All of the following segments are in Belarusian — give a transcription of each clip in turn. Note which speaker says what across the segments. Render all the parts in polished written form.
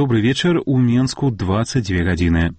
Speaker 1: Добрый вечер. У Менску 22 гадзіны.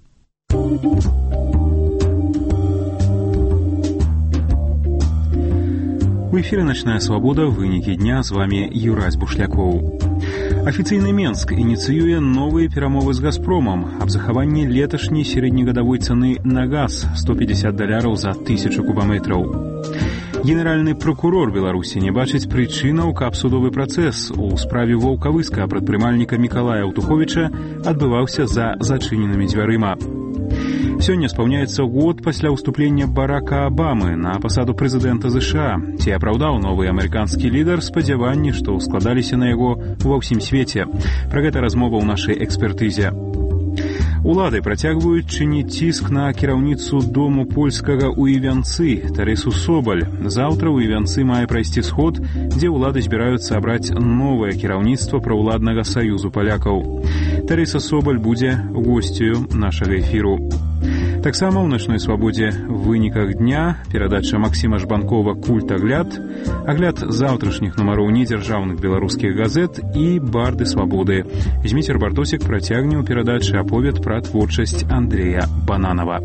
Speaker 1: В эфире «Ночная свобода». Вынікі дня. З вами Юрась Бушлякоў. Афіцыйны Менск ініцыюе новыя перамовы з «Газпромам» аб захаванні леташняй сярэднегадавой цаны на газ $150 за 1000 кубаметраў. Генеральны прокурор Беларусі не бачыць прычынаў, каб судовы працэс у справе ваўкавыска прадпрымальніка Мікалая Аўтуховіча адбываўся за зачыненымі дзвярыма. Сёння спаўняецца год пасля ўступлення Барака Абамы на пасаду прэзідэнта США. Ці апраўдаў новы амерыканскі лідар спадзяванні, што складаліся на яго ва ўсім свеце. Пра гэта размова ў нашай экспертызе. Улады працягваюць чыніць ціск на кіраўніцу дому польскага ў Івянцы Тэресу Собаль. Заўтра ў Івянцы мае прайсці сход, дзе ўлады збіраюцца абраць новае кіраўніцтва праўладнага саюзу палякаў. Тэрэса Собаль будзе госцю нашага эфіру. Таксама ў «Ночной свабодзе» в выніках дня перадача Максіма Жбанкова «Культ-агляд», агляд заўтрашніх нумароў недзяржаўных беларускіх газет і «Барды свабоды». Зміцер Бартосік працягне ў перадачы аповед пра творчасць Андрэя Бананова.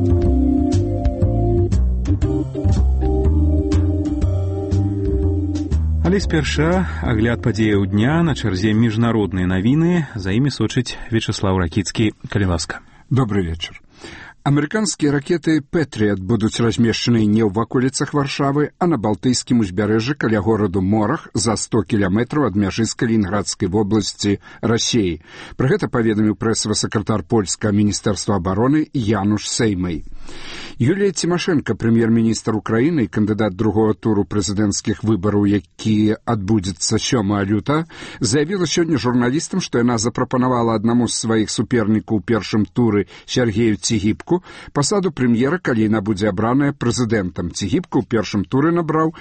Speaker 1: Але спярша агляд падзеяў дня, на чарзе міжнародныя навіны. За імі сочыць Вячеслав Ракіцкі. Калі ласка.
Speaker 2: Добрый вечер. Амерыканскія ракеты «Пэтріат» будуць размешчаны не ў ваколіцах Варшавы, а на Балтыйскім узбярэжжы каля гораду Морах за 100 кіламетраў ад мяжы з Калінінградскай вобласці Расіі. Пра гэта паведаміў прэсавы сакратар польскага міністэрства абароны Януш Сеймай. Юлія Цімашэнка, прэм'ер-міністр Украіны і кандыдат другого туру прэзідэнцкіх выбараў, які адбудзецца 7 лютага, заявіла сёння журналістам, што яна запрапанавала аднаму з сваіх супернікаў у першым туры Сергею Цігіпку пасаду прэм'ера, калі яна будзе абраная прэзідэнтам. Цігіпку ў першым туры набраў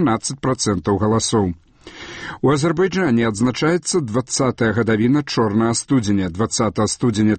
Speaker 2: 17% галасоў. У Азербайджане адзначаецца 20-я гадавіна чорнага студзеня. 20 студзеня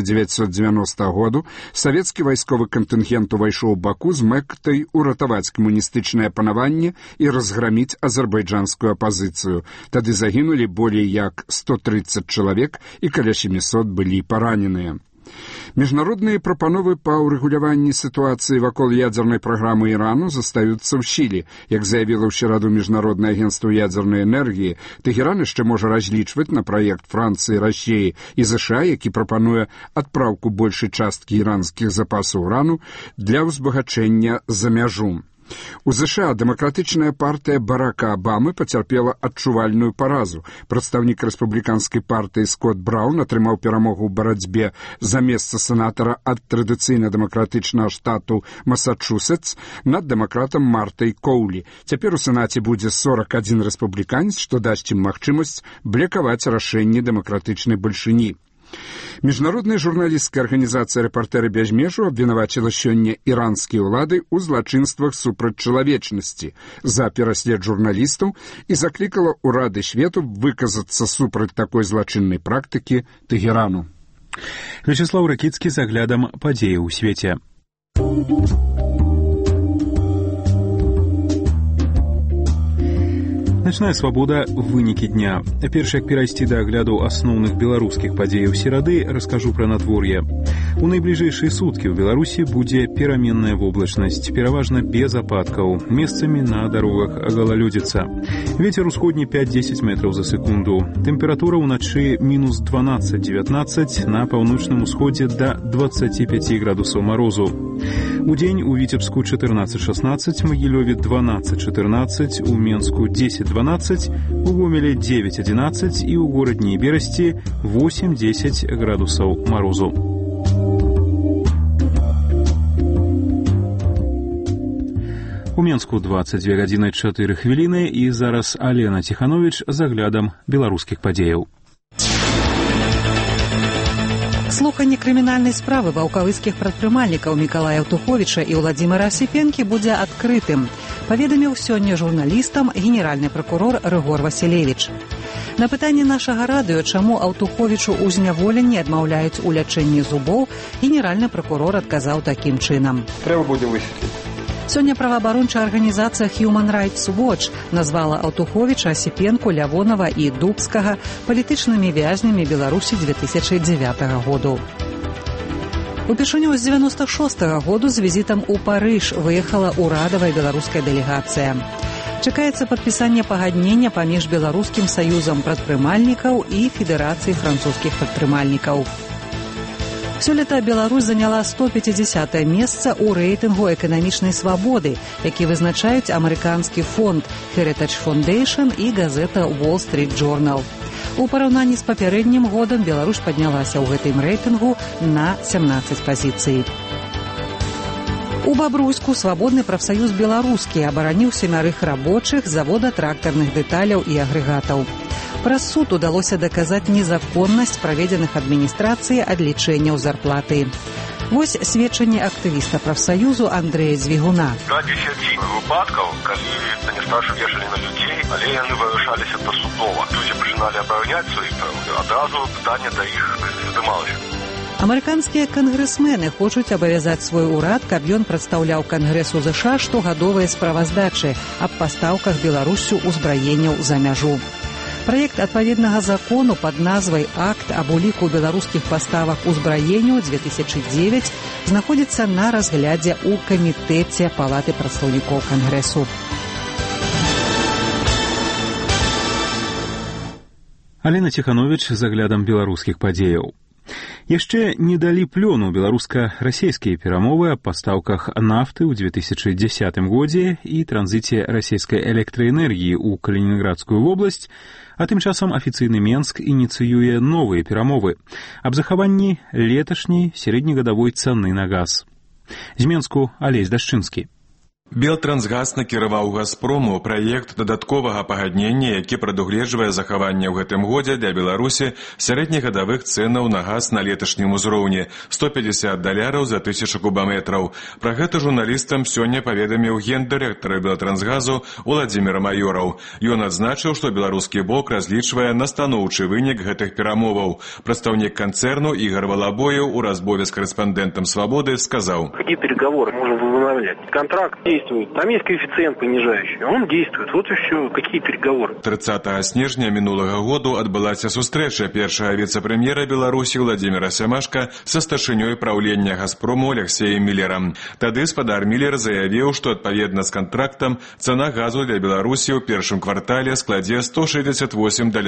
Speaker 2: 1990 году савецкі вайсковы кантынгент увайшоў у Баку з мэтай уратаваць камуністычнае панаванне і разграміць азербайджанскую апазіцыю. Тады загінулі болей як 130 чалавек і каля 700 былі параненыя. Міжнародныя прапановы па ўрэгуляванні сітуацыі вакол ядзернай праграмы Ірану застаюцца ў сіле. Як заявіла ў сераду Міжнароднае агенцтва ядзернай энергіі, Тэгеран яшчэ можа разлічваць на праект Францыі, Расіі і ЗША, які прапануе адпраўку большай часткі іранскіх запасаў урану для ўзбагачэння за мяжу. У ЗША дэмакратычная партыя Барака Абамы пацярпела адчувальную паразу. Прадстаўнік рэспубліканскай партыі Скотт Браўн атрымаў перамогу ў барацьбе за месца сенатара ад традыцыйна-дэмакратычнага штату Масачусетс над дэмакратам Мартай Коўлі. Цяпер у сенаце будзе 41 рэспубліканец, што дасць ім магчымасць блякаваць рашэнні дэмакратычнай бальшыні. Міжнародная журналісцкая арганізацыя «Рэпартэры без межаў» абвінаваціла сёння іранскія ўлады ў злачынствах супраць чалавечнасці за пераслед журналістаў і заклікала ўрады свету выказацца супраць такой злачыннай практыкі Тэгерану.
Speaker 1: Вячеслав Ракіцкі з аглядам падзеяў у свеце. «Ночная свобода. Вынікі дня». Перш як перайсці да агляду асноўных беларускіх падзеяў серады, раскажу пра надвор'е. У найбліжэйшыя суткі ў Беларусі будзе пераменная воблачнасць, пераважна без ападкаў. Месцамі на дарогах галалёдзіца. Вецер усходні 5-10 метраў за секунду. Тэмпература ўначы мінус 12-19, на паўночным усходзе да 25 градусаў марозу. Удзень у Віцебску 14-16, Магілёве 12-14, у Менску 10-12, у Гомеле 9-11 і ў горадні Берасці 8-10 градусаў марозу. У Менску 22 гадзіны 4 хвіліны і зараз Алена Ціхановіч з аглядам беларускіх падзеяў.
Speaker 3: Слуханне крымінальнай справы ваўкавыскіх прадпрымальнікаў Мікалая Аўтуховіча і Ўладзіміра Асіпенкі будзе адкрытым, паведаміў сёння журналістам генеральны пракурор Рыгор Васілевіч. На пытанне нашага радыё, чаму Аўтуховічу ў зняволенні адмаўляюць у лячэнні зубоў, генеральны пракурор адказаў такім чынам.
Speaker 4: Трэба будзе высветліць.
Speaker 3: Сёння праваабарончая арганізацыя Human Rights Watch назвала Аўтуховіча, Асіпенку, Лявонава і Дубскага палітычнымі вязнямі Беларусі 2009 году. Упершыню з 96-го году з візітам у Парыж выехала ўрадавая беларуская дэлегацыя. Чакаецца падпісанне пагаднення паміж Беларускім саюзам прадпрымальнікаў і Федэрацыяй французскіх прадпрымальнікаў. Сёлета Беларусь заняла 150-е месца ў рэйтынгу эканамічнай свабоды, які вызначаюць амерыканскі фонд Heritage Foundation і газета Wall Street Journal. У параўнанні з папярэднім годам Беларусь паднялася ў гэтым рэйтынгу на 17 пазіцый. У Бабруйску свабодны прафсаюз беларускі абараніў 7 рабочых завода трактарных дэталяў і агрэгатаў. Праз суд удалося даказаць незаконнасць праведзеных адміністрацыі адлічэнняў зарплаты. Вось сведчанне актывіста прафсаюзу Андрэя Звігуна.
Speaker 4: Да 10 выпадкаў, калі адміністрацыю вешалі на людзей, але яны вырашаліся дасудова. Людзі пачыналі абараняць свае правы, адразу пытанне да іх здымалася.
Speaker 3: Амерыканскія кангрэсмены хочуць абавязаць свой урад, каб ён прадстаўляў Кангрэсу ЗША штогадовыя справаздачы аб пастаўках Беларуссю ўзбраенняў за мяжу. Праект адпаведнага закону пад назвай «Акт аб уліку беларускіх паставак узбраенняў 2009» знаходзіцца на разглядзе ў камітэце Палаты прадстаўнікоў Кангрэсу.
Speaker 1: Алена Ціхановіч з аглядам беларускіх падзеяў. Яшчэ не далі плёну беларуска-расійскія перамовы аб пастаўках нафты ў 2010 годзе і транзіце расійскай электраэнергіі ў Калінінградскую вобласць, а тым часам афіцыйны Менск ініцыюе новыя перамовы аб захаванні леташняй сярэднегадавой цаны на газ. З Менску Алесь Дашчынскі.
Speaker 5: Белтрансгаз накіраваў «Газпрому» праект дадатковага пагаднення, які прадугледжвае захаванне ў гэтым годзе для Беларусі сярэднегадавых цэнаў на газ на леташнім узроўні $150 за 1000 кубаметраў. Пра гэта журналістам сёння паведаміў гендырэктар Белтрансгазу Уладзімір Маёраў. Ён адзначыў, што беларускі бок разлічвае на станоўчы вынік гэтых перамоваў. Прадстаўнік канцэрну Ігор Валабоеў у размове з корэспандэнтам «Свабоды» сказаў:
Speaker 6: «Какие переговоры можно возобновлять? Контракт действует. Там есть коэффициент понижающий. Он действует. Вот и все. Какие переговоры?»
Speaker 5: 30 снежня мінулага году адбылася сустрэча першага віцэ-прэм'ера Беларусі Владзіміра Сямашка са старшынёй праўлення «Газпрому» Алексеем Міллерам. Тады спадар Міллер заявіў, што адпаведна з кантрактам цана газу для Беларусі ў першым квартале складзе $168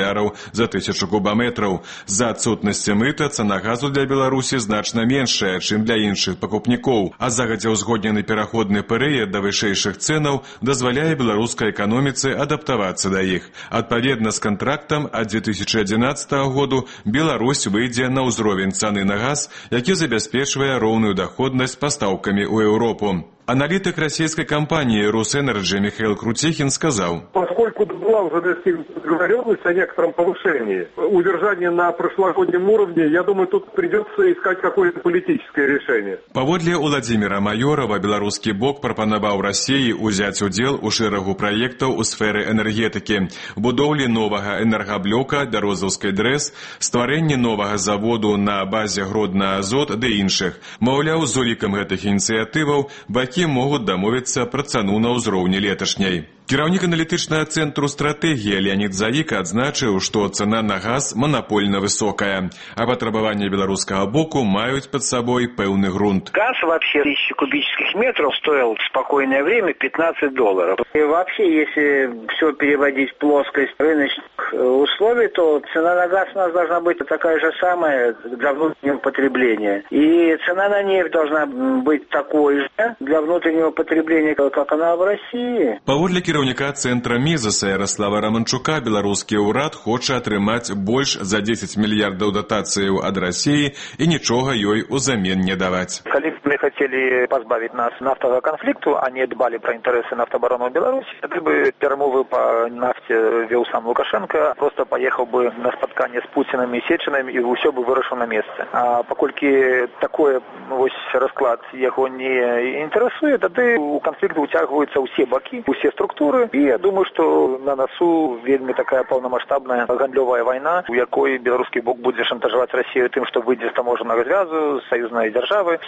Speaker 5: за 1000 кубаметраў. З-за адсутнасці мыта цана газу для Беларусі значна меншая, чым для іншых пакупнікоў, а загадзя ўзгоднены пераходны перыяд да вышэйшых цэнаў дазваляе беларускай эканоміцы адаптавацца да іх. Адпаведна з кантрактам ад 2011 году Беларусь выйдзе на ўзровень цаны на газ, які забяспечвае роўную даходнасць пастаўкамі ў Еўропу. Аналитик российской компании «Росэнерджи» Михаил Крутехин сказал:
Speaker 7: «Поскольку была уже достигнута договоренность о некотором повышении, удержании на прошлогоднем уровне, я думаю, тут придется искать какое-то политическое решение».
Speaker 5: Паводле Уладзіміра Маёрава, беларускі бок прапанаваў Расіі ўзяць удзел у шэрагу праектаў у сферы энергетыкі, будоўлі новага энергаблока Бярозаўскай ДРЭС, стварэнне новага заводу на базе Гродна-Азот ды іншых. Маўляў, з улікам гэтых ініцыятываў бакі могуць дамовіцца пра цану на ўзроўні леташняй. Кіраўнік аналітычнага цэнтру стратэгіі Леонід Заіка адзначыў, што цана на газ манапольна высокая, а патрабаванні беларускага боку маюць пад сабой пэўны грунт.
Speaker 6: Газ вообще 1000 кубических метров стоил в спокойное время $15. И вообще, если все переводить в плоскость рыночных условий, то цена на газ у нас должна быть такая же самая для внутреннего потребления. И цена на нефть должна быть такой же для внутреннего потребления, как она в России.
Speaker 5: Паводле кіраўніка цэнтра Мізаса Ярослава Раманчука, беларускі ўрад хоча атрымаць больш за 10 мільярдаў датацыяў ад Расіі і нічога ёй узамен не даваць.
Speaker 8: Калі б мы хотели позбавить нас нафтового конфликту, а не дбали про интересы нафтобороны Беларуси, тогда бы перемовы по нафте вел сам Лукашенко, просто поехал бы на споткание с Путиным и Сечиным и все бы вырашил на месте. А покольки такой расклад его не интересует, тогда у конфликта утягиваются все боки, все структуры. І я думаю, што на насу вельмі такая паўнамаштабная гандлёвая вайна, у якой беларускі бок будзе шантажаваць Расію тым, што выйдзе з таможаннага звязу, з саюзнай дзяржавы. Паглядзім,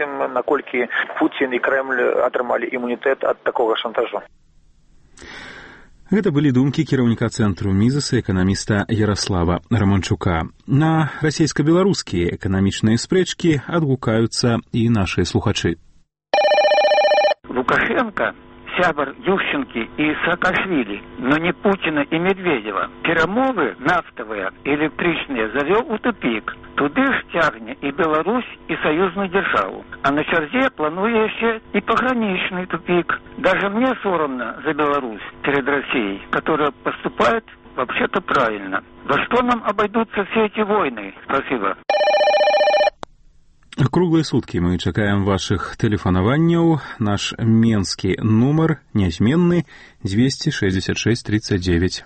Speaker 8: пабачым, наколькі Путін і Кремль атрымалі імунітэт ад такога шантажу.
Speaker 1: Гэта былі думкі кіраўніка цэнтру Мізеса эканаміста Ярослава Романчука. На расійска-беларускія эканамічныя спрэчкі адгукаюцца і нашыя слухачы.
Speaker 9: Лукашенко сябар Ющенкі і Саакашвілі, но не Путіна і Медведева. Перамовы нафтавыя і электрычныя завёў у тупік. Туды ж цягне і Беларусь, і саюзную дзяржаву. А на чарзе плануе яшчэ і пагранічны тупик. Даже мне соромно за Беларусь перед Россией, которая поступает вообще-то правильно. Во что нам обойдутся все эти войны? Спасибо.
Speaker 1: Круглые суткі мы чакаем вашых тэлефанаванняў. Наш менскі нумар нязменны 266 39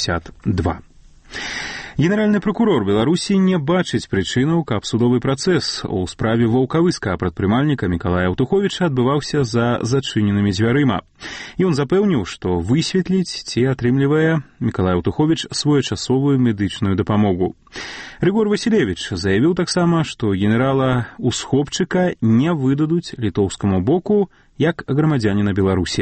Speaker 1: 52. Генеральны прокурор Беларусі не бачыць прычынаў, каб судовы працэс у справе ваўкавыскага прадпрымальніка Мікалая Аўтуховіча адбываўся за зачыненымі дзвярыма. Ён запэўніў, што высветліць, ці атрымлівае Мікалай Аўтуховіч своечасовую медычную дапамогу. Рыгор Васілевіч заявіў таксама, што генерала Усхопчыка не выдадуць літоўскаму боку як грамадзяніна Беларусі.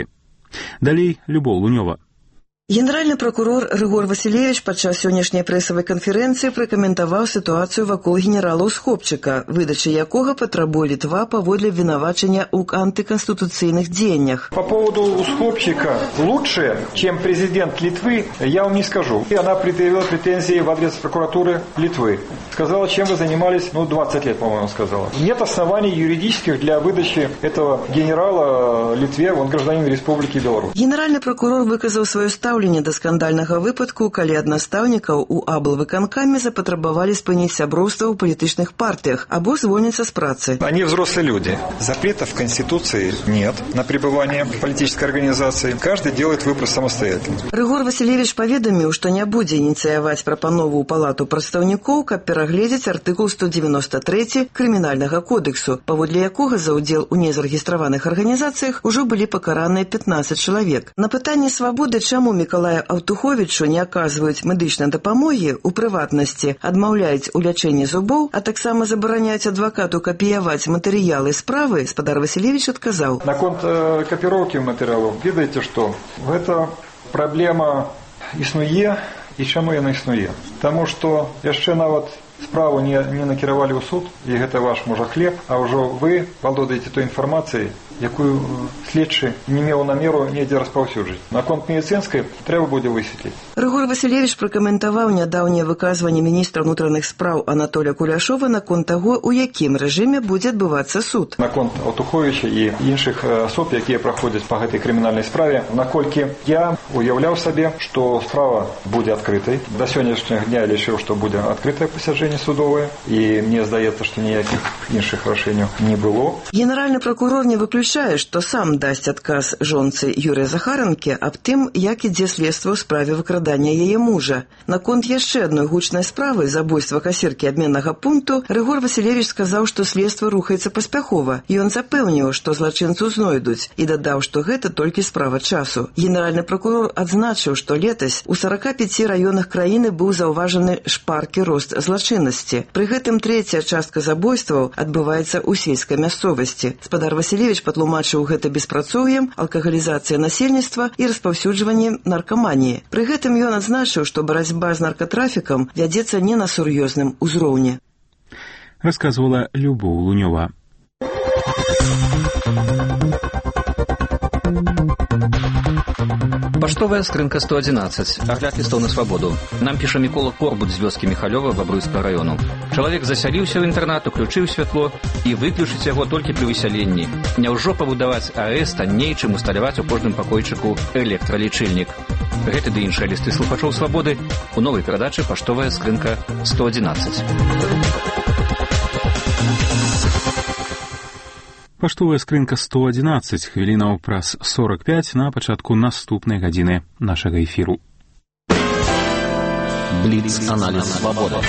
Speaker 1: Далей Любоў Лунёва.
Speaker 10: Генеральны прокурор Рыгор Васілевіч падчас сённяшняй прэсавай канферэнцыі пракаментаваў сітуацыю вакол генерала Усхопчыка, выдача якога патрабуе Літва паводле обвинавачення ў антиконституцыйных дзеяннях.
Speaker 11: По поводу Усхопчика лучше, чем президент Литвы, я вам не скажу. И она предъявила претензии в адрес прокуратуры Литвы. Сказала, чем вы занимались, 20 лет, по-моему, сказала. Нет оснований юридических для выдачи этого генерала Литве, он гражданин Республики Беларусь.
Speaker 10: Генеральный прокурор выказаў свою стаўленне да скандальнага выпадку, калі ад настаўнікаў у аблвыканкаме запатрабавалі спыніць сяброўства ў палітычных партыях або звольніцца з працы.
Speaker 11: Они взрослые люди. Запретов в Конституции нет на пребывание в политической организации. Каждый делает выбор самостоятельно.
Speaker 10: Рыгор Васілевіч паведаміў, што не будзе ініцыяваць прапанову ў палату прадстаўнікоў, каб перагледзець артыкул 193 Крымінальнага кодексу, паводле якога за ўдзел у незарэгістраваных арганізацыях ужо былі пакараныя 15 чалавек. На пытанне свабоды, чаму Мікалаю Аўтуховічу не аказваюць медычнай дапамогі, у прыватнасці адмаўляюць у лячэнні зубоў, а таксама забараняюць адвакату капіяваць матэрыялы справы, спадар Васілевіч адказаў.
Speaker 11: Наконт копировки материалов, ведаете что? Гэта проблема існуе, і чаму яна існуе? Таму што яшчэ нават справу не накіравалі ў суд, і гэта ваш можа хлеб, а ўжо вы валодаеце той інфармацыяй, якую следчы не меў намеру недзе распаўсюджыць. Наконт медыцынскай трэба будзе высветліць.
Speaker 10: Рыгор Васілевіч пракаментаваў нядаўняе выказванне міністра ўнутраных спраў Анатолія Куляшова наконт таго, у якім рэжыме будзе адбывацца суд.
Speaker 11: Наконт Аўтуховіча і іншых асоб, якія праходзяць па гэтай крымінальнай справе, наколькі я уяўляў сабе, што справа будзе адкрытай. Да сённяшняга дня я лічыў, што будзе адкрытае пасяджэнне судовае, і мне здаецца, што ніякіх іншых рашэнняў не было.
Speaker 10: Генеральны прокурор не выключае, што сам дасць адказ жонцы Юрыя Захаранкі аб тым, як ідзе следства ў справе выкрадання яе мужа. Наконт яшчэ адной гучнай справы забойства касіркі абменнага пункту Рыгор Васілевіч сказаў, што следства рухаецца паспяхова. Ён запэўніў, што злачынцу знойдуць, і дадаў, што гэта толькі справа часу. Генеральны прокурор адзначыў, што летась у 45 раёнах краіны быў заўважаны шпаркі рост злачыннасці. Пры гэтым трэцяя частка забойстваў адбываецца ў сельскай мясцовасці. Спадар Васілевіч патлумачыў гэта беспрацоўем, алкагалізацыя насельніцтва і распаўсюджванне наркаманіі. Пры гэтым ён адзначыў, што барацьба з наркатрафікам вядзецца не на сур'ёзным узроўні.
Speaker 1: Расказвала Любоў Лунёва.
Speaker 12: Паштовая скрынка 111. Агляд лістоў на свабоду. Нам піша Мікола Корбут з вёскі Міхалёва Бабруйскага раёну. Чалавек засяліўся ў інтэрнат, уключыў святло і выключыць яго толькі пры высяленні. Няўжо пабудаваць АЭС танней, чым усталяваць у кожным пакойчыку электралічыльнік. Гэты ды іншыя лісты слухачоў свабоды у новай перадачы «Паштовая скрынка 111».
Speaker 1: Паштовая скрынка 111, хвілінаў праз 45 на пачатку наступнай гадзіны нашага эфіру.
Speaker 12: Бліц-аналіз свабоды.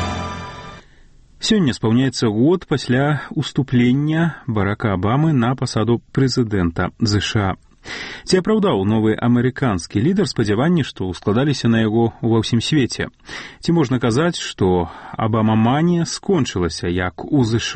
Speaker 1: Сёння спаўняецца год пасля уступлення Барака Абамы на пасаду прэзідэнта США. Ці апраўдаў новы амерыканскі лідар спадзяванні, што складаліся на яго ва ўсім свеце? Ці можна казаць, што Абама-манія скончылася як у США,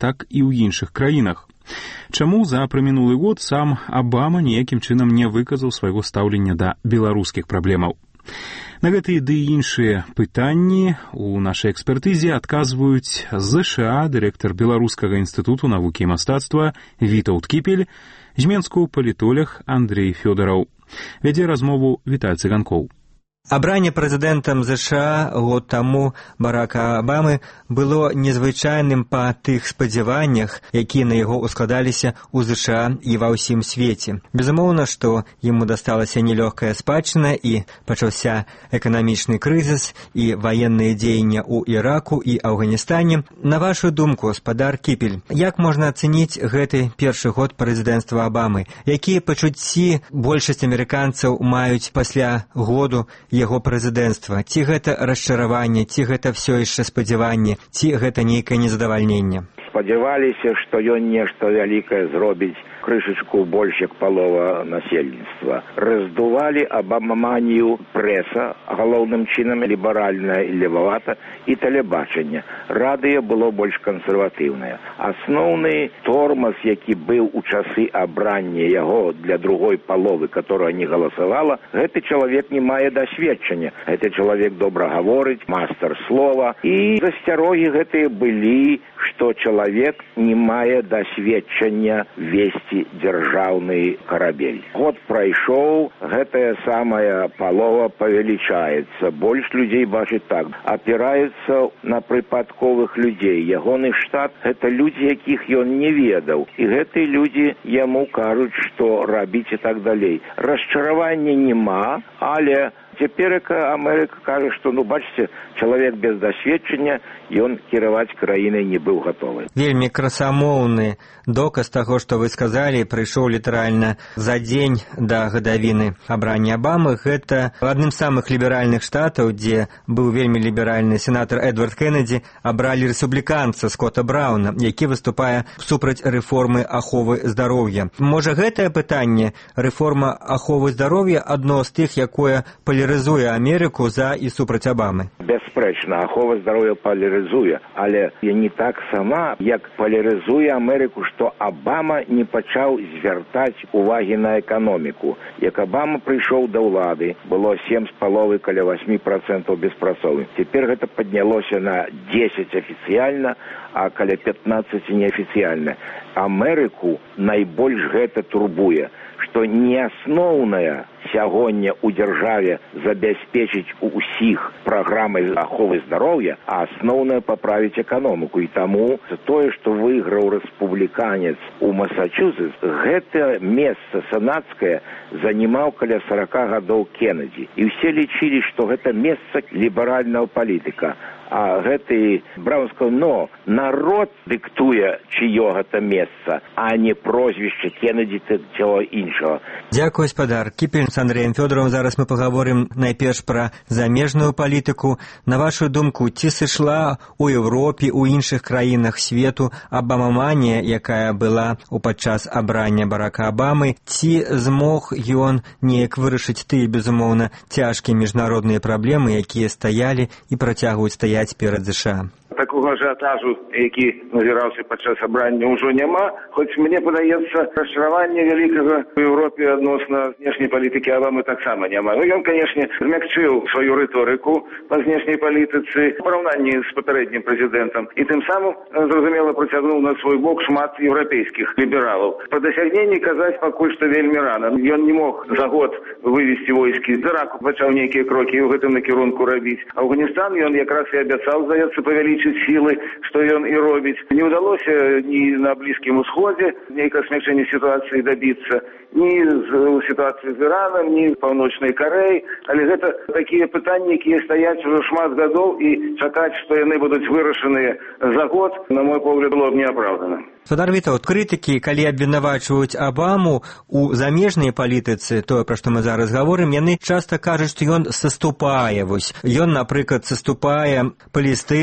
Speaker 1: так і ў іншых краінах. Чаму за прамінулы год сам Абама ніякім чынам не выказаў свайго стаўлення да беларускіх праблемаў? На гэтыя ды іншыя пытанні у нашай экспертызе адказваюць з ЗША дырэктар Беларускага інстытуту навукі і мастацтва Вітаўт Кіпель, з Менску палітолог Андрей Фёдораў. Вядзе размову Віталь Цыганкоў.
Speaker 13: Абранне прэзідэнтам ЗША год таму Барака Абамы было незвычайным па тых спадзяваннях, якія на яго ускладаліся ў ЗША і ва ўсім свеце. Безумоўна, што яму дасталася нелёгкая спадчына і пачаўся эканамічны крызіс і ваенныя дзеянні ў Іраку і Афганістане. На вашу думку, спадар Кіпель, як можна ацэніць гэты першы год прэзідэнцтва Абамы? Якія пачуцці большасць амерыканцаў маюць пасля году яго прэзідэнцтва? Ці гэта расчараванне, ці гэта ўсё яшчэ спадзяванне, ці гэта нейкае незадавальненне?
Speaker 14: Спадзяваліся, што ён нешта вялікае зробіць, крышачку больш як палова насельніцтва. Раздувалі абамаманію прэса, галоўным чынам ліберальная і левавата, і тэлебачанне. Радыё было больш кансерватыўнае. Асноўны тормоз, які быў у часы абрання яго для другой паловы, которая не галасавала, гэты чалавек не мае дасведчання. Гэты чалавек добра гаворыць, мастер слова. І засцярогі гэтыя былі, што чалавек не мае дасведчання весці дзяржаўны карабель. Год прайшоў, гэтая самая палова павелічаецца. Больш людзей бачыць так. Апіраюцца на прыпадковых людзей. Ягоны штат – гэта людзі, якіх ён не ведаў. І гэтыя людзі яму кажуць, што рабіць і так далей. Расчаравання нема, але цяперака Амерыка кажа, што, бачыце, чалавек без дасведчання, ён кіраваць краінай не быў гатовы.
Speaker 13: Вельмі красамоўны доказ таго, што вы сказалі, прыйшоў літаральна за дзень да гадавіны абрання Абамы. Гэта адным з самых ліберальных штатаў, дзе быў вельмі ліберальны сенатар Эдвард Кеннеді, абралі рэспубліканца Скотта Брауна, які выступае супраць рэформы аховы здароўя. Можа, гэтае пытанне, рэформа аховы здароўя, адно з тых, якое палярызуе Амерыку за і супраць Абамы?
Speaker 14: Бясспрэчна, ахова здароўя палярызуе, але не так сама, як палярызуе Амерыку, што Абама не пачаў звяртаць увагі на эканоміку. Як Абама прыйшоў да ўлады, было 7,5 каля 8% беспрацоўных. Цяпер гэта паднялося на 10 афіцыяльна, а каля 15 неафіцыяльна. Амерыку найбольш гэта турбуе, што не асноўная сягоння ў дзяржаве забяспечыць усіх праграмай аховы здароўя, а асноўнае паправіць эканоміку. І таму тое, што выйграў рэспубліканец у Масачусетс, гэта месца сенацкае занімаў каля 40 гадоў Кеннеді. І ўсе лічылі, што гэта месца ліберальнага палітыка. А гэты Браун сказаў, но народ дыктуе, чыё гэта месца, а не прозвішча Кеннеді ці цього іншого.
Speaker 13: Дзякуй, спадар Кіпель. З Андреем Фёдоровым зараз мы паговорым найперш пра замежную палітыку. На вашу думку, ці сышла ў Еўропе, у іншых краінах свету абамаманія, якая была ў падчас абрання Барака Абамы, ці змог ён неяк вырашыць тыя, безумоўна, цяжкія міжнародныя праблемы, якія стаялі і працягваюць стаяць перад ЗША?
Speaker 15: Такого ажыятажу, які назіраўся падчас абрання, ўжо няма, хоць мне падаецца, расчаравання вялікага ў Еўропе адносна знешняй палітыкі Абамы таксама няма. Ён, канешне, змякчыў сваю рыторыку па знешняй палітыцы у параўнанні з папярэднім прэзідэнтам і тым самым, зразумела, прыцягнуў на свой бок шмат еўрапейскіх лібералаў. Пра дасягненні казаць пакуль што вельмі рана. Ён не мог за год вывесці войскі з Іраку, пачаў нейкія крокі ў гэтым накірунку рабіць. Афганістан ён якраз і абяцаў, здаецца, павялічыць сілы, што ён і робіць. Не ўдалося ні на Блізкім Усходзе нейкае змякчэнне сітуацыі дабіцца, ні з сітуацыі з Іранам, ні з Паўночнай Карэі, але гэта такія пытанні, якія стаяць ужо шмат гадоў, і чакаць, што яны будуць вырашаныя за год, на мой погляд, было б неапраўдана.
Speaker 13: Спадар Вітаўт, крытыкі, калі абвінавачваюць Абаму у замежнай палітыцы, тое, пра што мы зараз гаворым, яны часта кажуць, што ён саступае. Ён, напрыклад, саступае палестынцам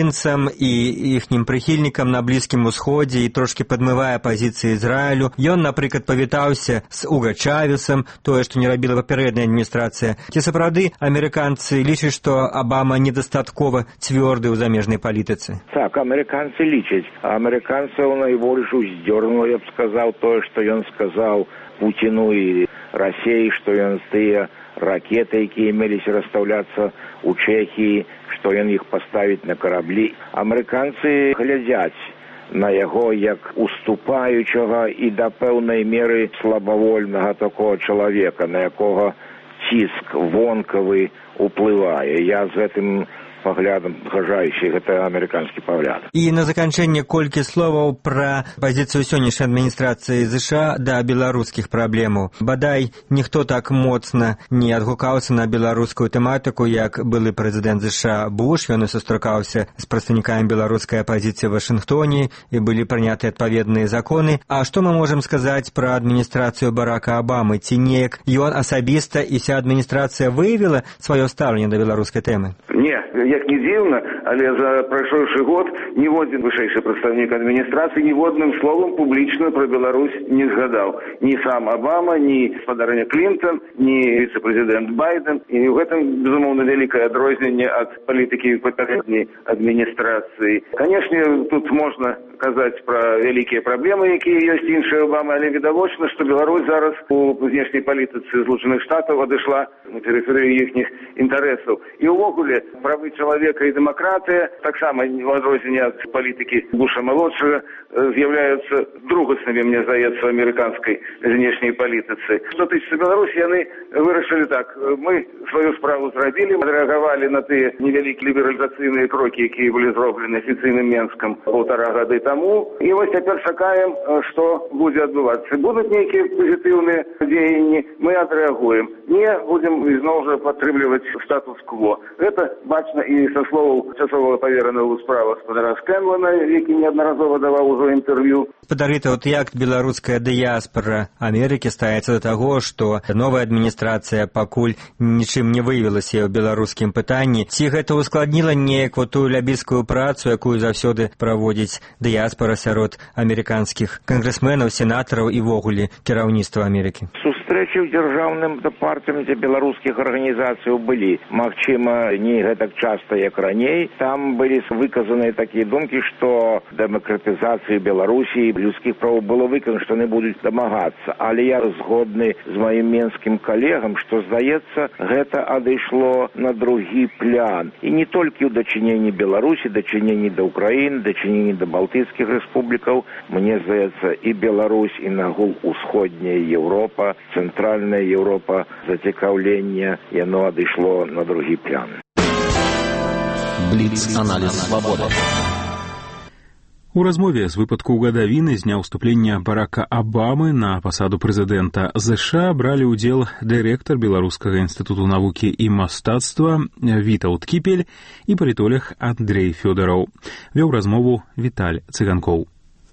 Speaker 13: і іхнім прыхільнікам на Блізкім Усходзе і трошкі падмывае пазіцыі Ізраілю. Ён, напрыклад, павітаўся з Уга Чавесам, тое, што не рабіла папярэдняя адміністрацыя. Ці сапраўды амерыканцы лічаць, што Абама недастаткова цвёрды ў замежнай палітыцы?
Speaker 14: Так, амерыканцы лічаць. Амерыканцаў найбольш уздзёрнула, я б сказаў, тое, што ён сказаў Пуціну і Расіі, што ён тыя ракеты, якія меліся расстаўляцца ў Чэхіі, што ён іх паставіць на караблі. Амерыканцы глядзяць на яго як уступаючага і да пэўнай меры слабавольнага такого чалавека, на якога ціск вонкавы уплывае. Я з гэтым поглядам згаджаюся, гэта амерыканскі погляд.
Speaker 13: І на заканчэнне колькі словаў пра пазіцыю сённяшняй адміністрацыі ЗША да беларускіх праблемаў. Бадай, ніхто так моцна не адгукаўся на беларускую тэматыку, як былы прэзідэнт ЗША Буш. Ён і сустракаўся з прадстаўнікамі беларускай апазіцыі ў Вашынгтоне, і былі прыняты адпаведныя законы. А што мы можам сказаць пра адміністрацыю Барака Абамы? Ці неяк ён асабіста і вся адміністрацыя выявіла сваё стаўленне да беларускай тэмы?
Speaker 15: Не, як не дзіўна, але за прайшоўшы год ніводзін вышэйшы прадстаўнік адміністрацыі ніводным словам публічна пра Беларусь не згадаў. Ні сам Абама, ні спадарня Клінтон, ні віцэ-прэзідэнт Байден. І ў гэтым, безумоўна, вялікае адрозненне ад палітыкі папярэдняй адміністрацыі. Канешне, тут можна казаць пра вялікія праблемы, якія ёсць іншыя Абамы, але відавочна, што Беларусь зараз у знешняй палітыцы Злучаных Штатаў адышла на перыферыю іхніх інтарэсаў. І ўвогуле правы чалавека і дэмакратыя, таксама в адрозненне ад палітыкі Буша-малодшага, з'яўляюцца другаснымі, мне здаецца, у амерыканскай знешняй палітыцы. Што тычыцца Беларусі, яны вырашылі так: мы сваю справу зрабілі, адрэагавалі на тыя невялікія лібералізацыйныя крокі, якія былі зроблены афіцыйным Менскам 1,5 гады таму. І вось цяпер чакаем, што будзе адбывацца. Будуць нейкія пазітыўныя дзеянні, мы адрэагуем. Не будзем ізноў жа падтрымліваць статус-кво. Гэта бачна і са словаў часовага паверанага ў справах спадара Скэнлана, які неаднаразова даваў ужо інтэрв'ю.
Speaker 13: Спадарыта, от як беларуская дыяспара Амерыкі ставіцца да таго, што новая адміністрацыя пакуль нічым не выявілася ў беларускім пытанні? Ці гэта ускладніла неяк тую лябіцкую працу, якую заўсёды праводзіць дыяспара сярод амерыканскіх кангрэсменаў, сенатараў і ввогуле кіраўніцтва Амерыкі?
Speaker 14: Сустрэчы ў дзяржаўным дэпартаменце беларускіх арганізацыяў былі. Магчыма, не гэтак часта, як раней. Там былі выказаныя такія думкі, што дэмакратызацыі Беларусі і людскіх правоў было выканана, што яны будуць дамагацца. Але я згодны з маім менскім калегам, што, здаецца, гэта адышло на другі план. І не толькі ў дачыненні Беларусі, дачыненні да Украіны, дачыненні да балтыйскіх рэспублікаў. Мне здаецца, і Беларусь, і нагул усходняя Еўропа, цэнтральная Еўропа, зацікаўленне, яно адышло на другі план.
Speaker 16: Бліц-аналіз свабоды.
Speaker 1: У размове з выпадку гадавіны з дня ўступлення Барака Абамы на пасаду прэзідэнта ЗША бралі ўдзел дырэктар Беларускага інстытуту навукі і мастацтва Вітаўт Кіпель і палітолог Андрэй Фёдараў. Вёў размову Віталь Цыганкоў.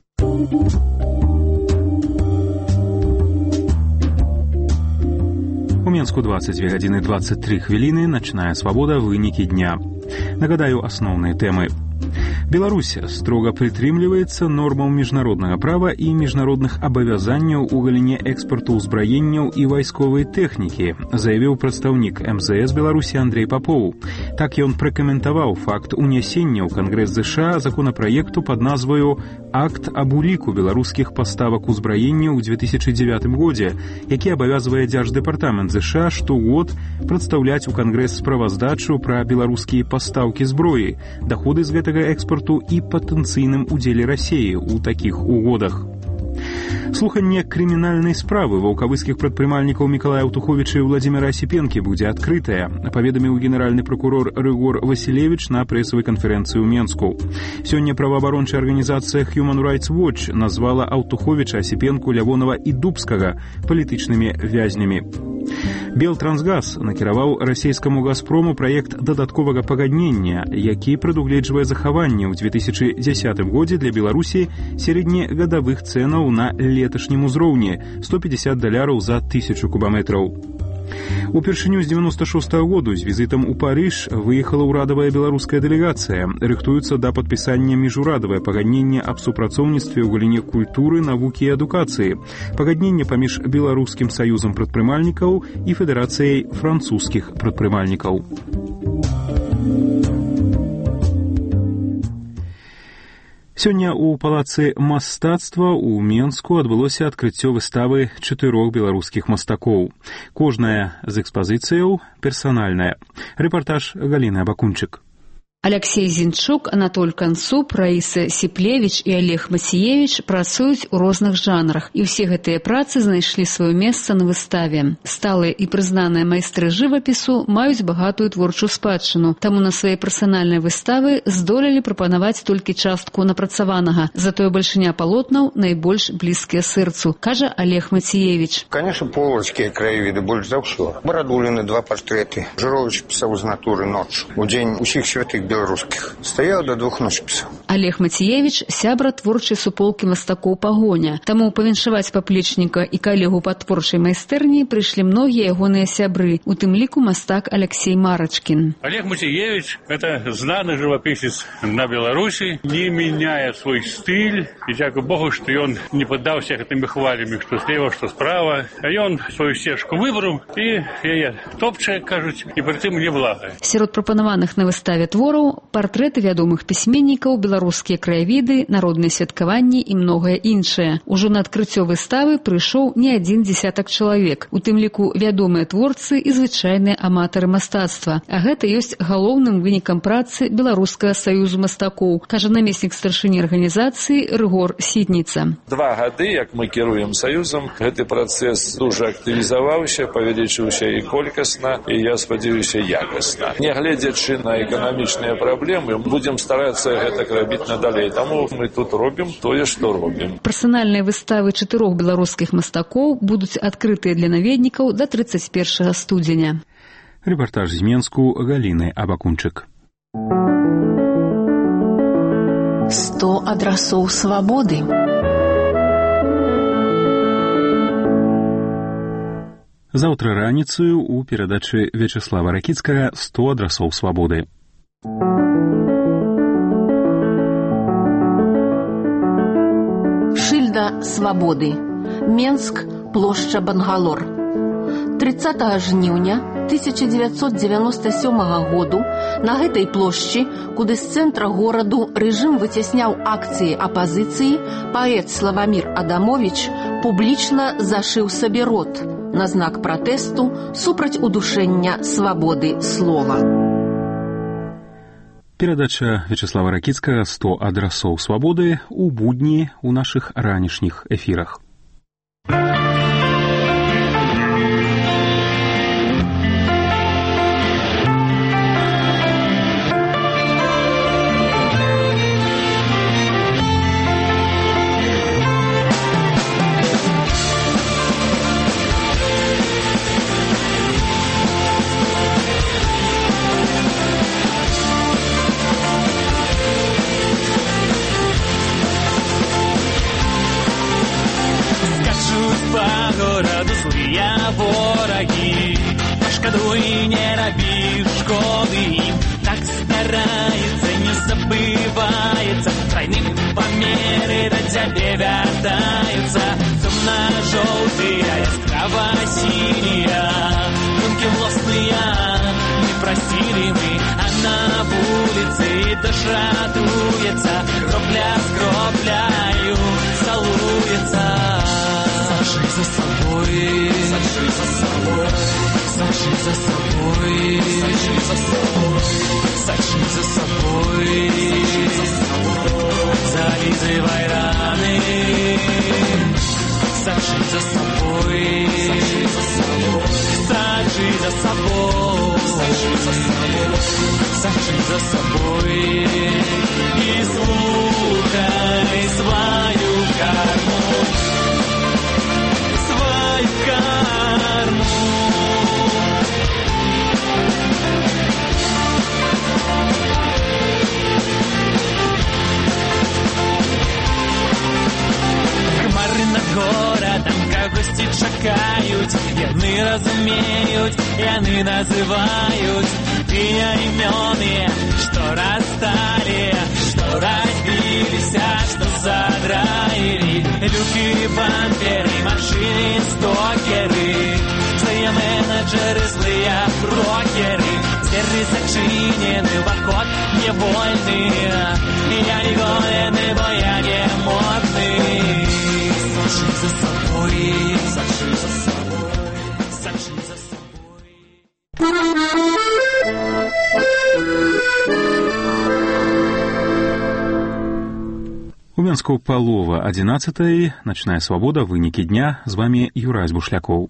Speaker 1: У Менску 22 гадзіны 23 хвіліны, начная свабода, вынікі дня. Нагадаю, асноўныя тэмы. Беларусь строга прытрымліваецца нормаў міжнароднага права і міжнародных абавязанняў у галіне экспарту ўзбраенняў і вайсковай тэхнікі, заявіў прадстаўнік МЗС Беларусі Андрэй Папоў. Так ён пракаментаваў факт унясення ў Кангрэс ЗША законапраекту пад назваю «Акт аб уліку беларускіх паставак узбраення ў 2009 годзе», які абавязвае Дзярждэпартамент ЗША штогод прадстаўляць у Кангрэс справаздачу пра беларускія пастаўкі зброі, даходы з гэтага экспорту і патэнцыйным удзеле Расіі ў такіх угодах. Слуханне крымінальнай справы ваўкавыскіх прадпрымальнікаў Мікалая Аўтуховіча і Владзіміра Асіпенкі будзе адкрытае, паведаміў генеральны пракурор Рыгор Васілевіч на прэсавай канферэнцыі ў Менску. Сёння праваабарончая арганізацыя Human Rights Watch назвала Аўтуховіча, Асіпенку, Лявонава і Дубскага палітычнымі вязнямі. Белтрансгаз накіраваў расійскаму «Газпрому» праект дадатковага пагаднення, які прадугледжвае захаванне ў 2010 годзе для Беларусі сярэднегадавых цэнаў на леташнім узроўні $150 за 1000 кубаметраў. Упершыню з 96-го году з візітам у Париж выехала ўрадавая беларуская дэлегацыя. Рыхтуюцца да падпісання міжурадавае пагадненне аб супрацоўніцтве ў галіне культуры, навукі і адукацыі. Пагадненне паміж Беларускім саюзам прадпрымальнікаў і Федэрацыяй французскіх прадпрымальнікаў. Сёння ў палацы мастацтва ў Менску адбылося адкрыццё выставы 4 беларускіх мастакоў. Кожная з экспазіцыяў персанальная. Рэпартаж Галіны Абакунчык.
Speaker 16: Алексей Зінчук, Анатоль Канцуп, Раіса Сіплевіч і Олег Мацеевіч працуюць у розных жанрах, і ўсе гэтыя працы знайшлі сваё месца на выставе. Сталыя і прызнаныя майстры жывапісу маюць багатую творчую спадчыну, таму на свае персанальныя выставы здолелі прапанаваць толькі частку напрацаванага, затое бальшыня палотнаў найбольш блізкія сэрцу, кажа Олег Мацеевіч.
Speaker 17: Конечно, полацкія краявіды больш за ўсё. Барадуліны 2 партрэты. Жыровіч пісаў з натуры ноч. У дзень усіх святых беларускіх. Стаяў да 2 ночпісаў.
Speaker 16: Олег Мацеевіч – сябра творчай суполкі мастакоў «Пагоня». Таму павіншаваць паплечніка і калегу па творчай майстэрні прыйшлі многія ягоныя сябры, у тым ліку мастак Алексей Марачкін.
Speaker 18: Олег Мацеевіч – это знаны живописец на Беларуси, не меняя свой стиль. И дякую Богу, что он не поддался этими хвалями, что слева, что справа. А он свою стежку выбрал, и яе топча, кажуть, и при тым не блага.
Speaker 16: Сярод прапанаваных на выставе твораў партрэты вядомых пісьменнікаў, беларускія краявіды, народныя святкаванні і многае іншае. Ужо на адкрыццё выставы прыйшоў не адзін дзесятак чалавек, у тым ліку вядомыя творцы і звычайныя аматары мастацтва. А гэта ёсць галоўным вынікам працы Беларускага саюзу мастакоў, кажа намеснік старшыні арганізацыі Рыгор Сітніца.
Speaker 19: 2 гады, як мы кіруем саюзам, гэты працэс дужа актывізаваўся, павялічыўся і колькасна, і я спадзяюся якасна. Нягледзячы на эканамічныя праблемы, будзем старацца гэтак рабіць надалей. Таму мы тут робім тое, што робім.
Speaker 16: Персанальныя выставы 4 беларускіх мастакоў будуць адкрытыя для наведнікаў да 31 студзеня.
Speaker 1: Рэпартаж з Менску Галіны Абакунчык.
Speaker 20: 100 адрасоў свабоды.
Speaker 1: Заўтра раніцаю у перадачы Вячеслава Ракіцкага 100 адрасоў свабоды.
Speaker 20: Шыльда свабоды. Менск, плошча Бангалор. 30 жніўня 1997 году на гэтай плошчы, куды з цэнтра гораду рэжым выцясняў акцыі апазіцыі, паэт Славамір Адамовіч публічна зашыў сабе рот на знак пратэсту супраць удушэння свабоды слова.
Speaker 1: Перадача Вячеслава Ракіцкага 100 адрасоў свабоды у будні ў нашых ранішніх эфірах.
Speaker 21: разумеют, яны называют тыя імёны, што рассталі, што разбіліся, што задраілі люкі, бамперы, машины, стокеры, злыя менеджеры, злыя брокеры, дверы зачинены, вход невольный, я не голодный, бо я не модный. Сочи за собой, сочи за собой, сочи за собой.
Speaker 1: У Менску полова 11-й. Ночная свобода. Вынікі дня. З вами Юрась Бушлякоў.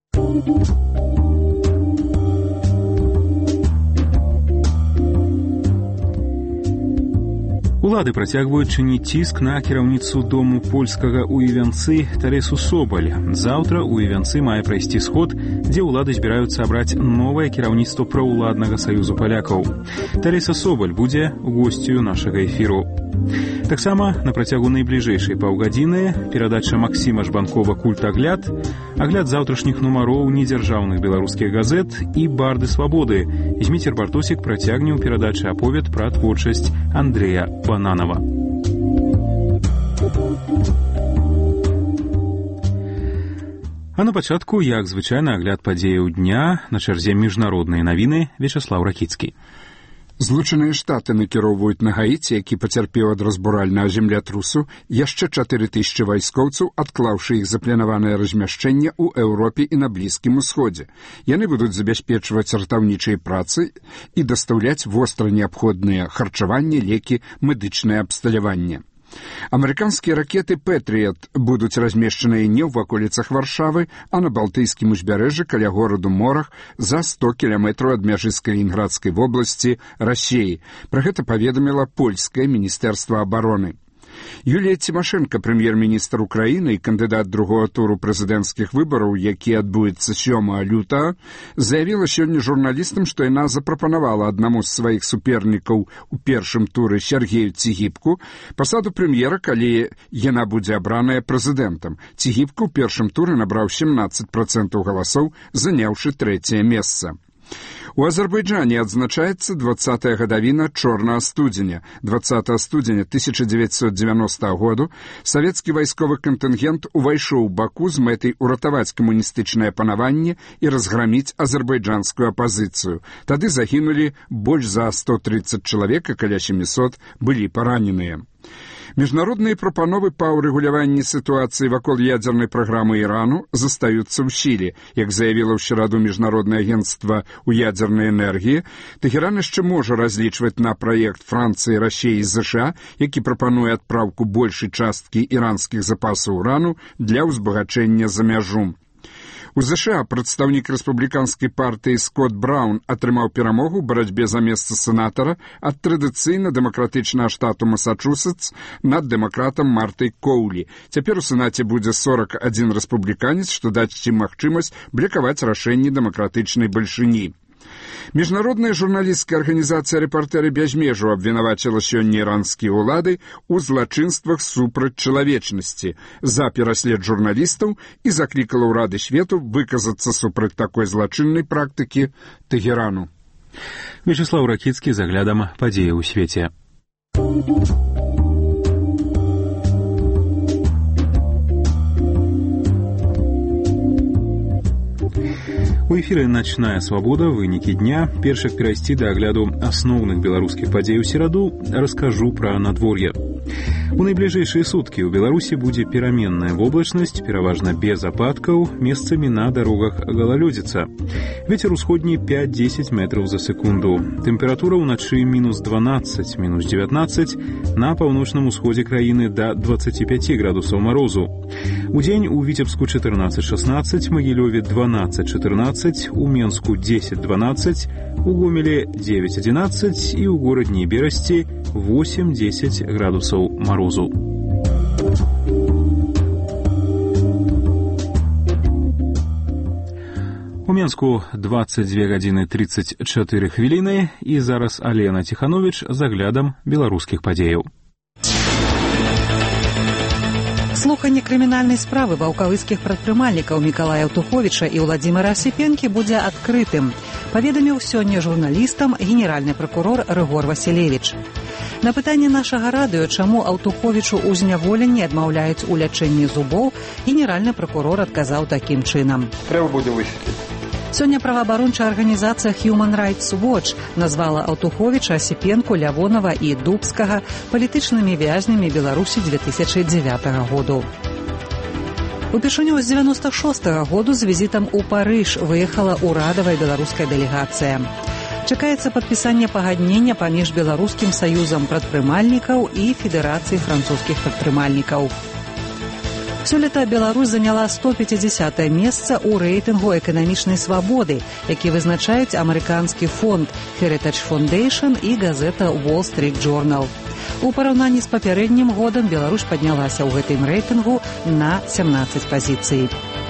Speaker 1: Улады працягваюць чыніць ціск на кіраўніцу дому польскага ў Івянцы Тэресу Собаль. Заўтра ў Івянцы мае прайсці сход, дзе ўлады збіраюцца абраць новае кіраўніцтва праўладнага саюзу палякаў. Тэрэса Собаль будзе госцю нашага эфіру. Таксама на працягу найбліжэйшай паўгадзіны перадача Максіма Жбанкова «Культагляд», агляд заўтрашніх нумароў недзяржаўных беларускіх газет і «Барды свабоды». Зміцер Бартосік працягне ў перадачы аповед пра творчасць Андрэя Бананова. А на пачатку, як звычайна, агляд падзеяў дня, на чарзе міжнародныя навіны. Вячаслаў Ракіцкі.
Speaker 2: Злучаныя Штаты накіроўваюць на Гаіці, які пацярпеў ад разбуральнага землятрусу, яшчэ 4000 вайскоўцаў, адклаўшы іх запланаванае размяшчэнне ў Еўропе і на Блізкім Усходзе. Яны будуць забяспечваць ратаўнічыя працы і дастаўляць востра неабходныя харчаванне, лекі, медычнае абсталяванне. Амерыканскія ракеты «Пэтріят» будуць размешчаныя не ў ваколіцах Варшавы, а на Балтыйскім узбярэжжы каля гораду Морах за 100 кіламетраў ад мяжы з Калінінградскай вобласці Расіі. Пра гэта паведаміла польскае міністэрства абароны. Юлія Цімашэнка, прэм'ер-міністр Украіны і кандыдат другого туру прэзідэнцкіх выбараў, які адбудзецца 7 лютага, заявіла сёння журналістам, што яна запрапанавала аднаму з сваіх супернікаў у першым туры Сергею Цігіпку пасаду прэм'ера, калі яна будзе абраная прэзідэнтам. Цігіпку ў першым туры набраў 17% галасоў, заняўшы 3-е месца. У Азербайджане адзначаецца 20-я гадавіна чорнага студзеня. 20 студзеня 1990 году савецкі вайсковы кантынгент увайшоў у Баку з мэтай уратаваць камуністычнае панаванне і разграміць азербайджанскую апазіцыю. Тады загінулі больш за 130 чалавек, а каля 700 былі параненыя. Міжнародныя прапановы па ўрэгуляванні сітуацыі вакол ядзернай праграмы Ірану застаюцца ў сіле. Як заявіла ў сераду Міжнароднае агенцтва ў ядзернай энергіі, Тэхеран яшчэ можа разлічваць на праект Францыі, Расіі і ЗША, які прапануе адпраўку большай часткі іранскіх запасаў урану для ўзбагачэння за мяжу. У ЗША прадстаўнік рэспубліканскай партыі Скотт Браун атрымаў перамогу ў барацьбе за месца сенатара ад традыцыйна дэмакратычнага штату Масачусетс над дэмакратам Мартай Коўлі. Цяпер у Сенаце будзе 41 рэспубліканец, што дасць ім магчымасць блакаваць рашэнні дэмакратычнай бальшыні. Міжнародная журналісцкая арганізацыя «Рэпартэры без межаў» абвінаваціла сёння іранскія ўлады ў злачынствах супраць чалавечнасці за пераслед журналістаў і заклікала ўрады свету выказацца супраць такой злачыннай практыкі Тэхерану.
Speaker 1: Вячаслаў Ракіцкі з аглядам падзеі ў свеце. У эфіры «Ночная свобода», вынікі дня. Перш як перайсці да агляду асноўных беларускіх падзей у сераду, раскажу пра надвор'е. У найбліжэйшыя суткі ў Беларусі будзе пераменная воблачнасць, пераважна без ападкаў, месцамі на дарогах галалёдзіца. Вецер усходні 5-10 метраў за секунду. Тэмпература ўначы -12, -19, на паўночным усходзе краіны да 25 градусаў марозу. Удзень у Віцебску 14-16, Магілёве 12-14, у Менску 10-12, у Гомеле 9-11 і ў горадні Берасці 8-10 градусаў марозу. У Менску 22 гадзіны 34 хвіліны і зараз Алена Ціхановіч з аглядам беларускіх падзеяў.
Speaker 3: Слуханне крымінальнай справы ваўкавыцкіх прадпрымальнікаў Мікалая Аўтуховіча і Ўладзіміра Асіпенкі будзе адкрытым, паведаміў сёння журналістам генеральны пракурор Рыгор Васілевіч. На пытанне нашага радыё, чаму Аўтуховічу ў зняволенні адмаўляюць у лячэнні зубоў, генеральны пракурор адказаў такім чынам.
Speaker 11: Трэба будзе высветліць.
Speaker 3: Сёння праваабарончая арганізацыя Human Rights Watch назвала Аўтуховіча, Асіпенку, Лявонова і Дубскага палітычнымі вязнямі Беларусі 2009 году. Упершыню з 96-го году з візітам у Парыж выехала ўрадавая беларуская дэлегацыя. Чакаецца падпісанне пагаднення паміж Беларускім саюзам прадпрымальнікаў і Федэрацыяй французскіх прадпрымальнікаў. Сёлета Беларусь заняла 150-е месца ў рэйтынгу эканамічнай свабоды, які вызначаюць амерыканскі фонд Heritage Foundation і газета Wall Street Journal. У параўнанні з папярэднім годам Беларусь паднялася ў гэтым рэйтынгу на 17 пазіцый.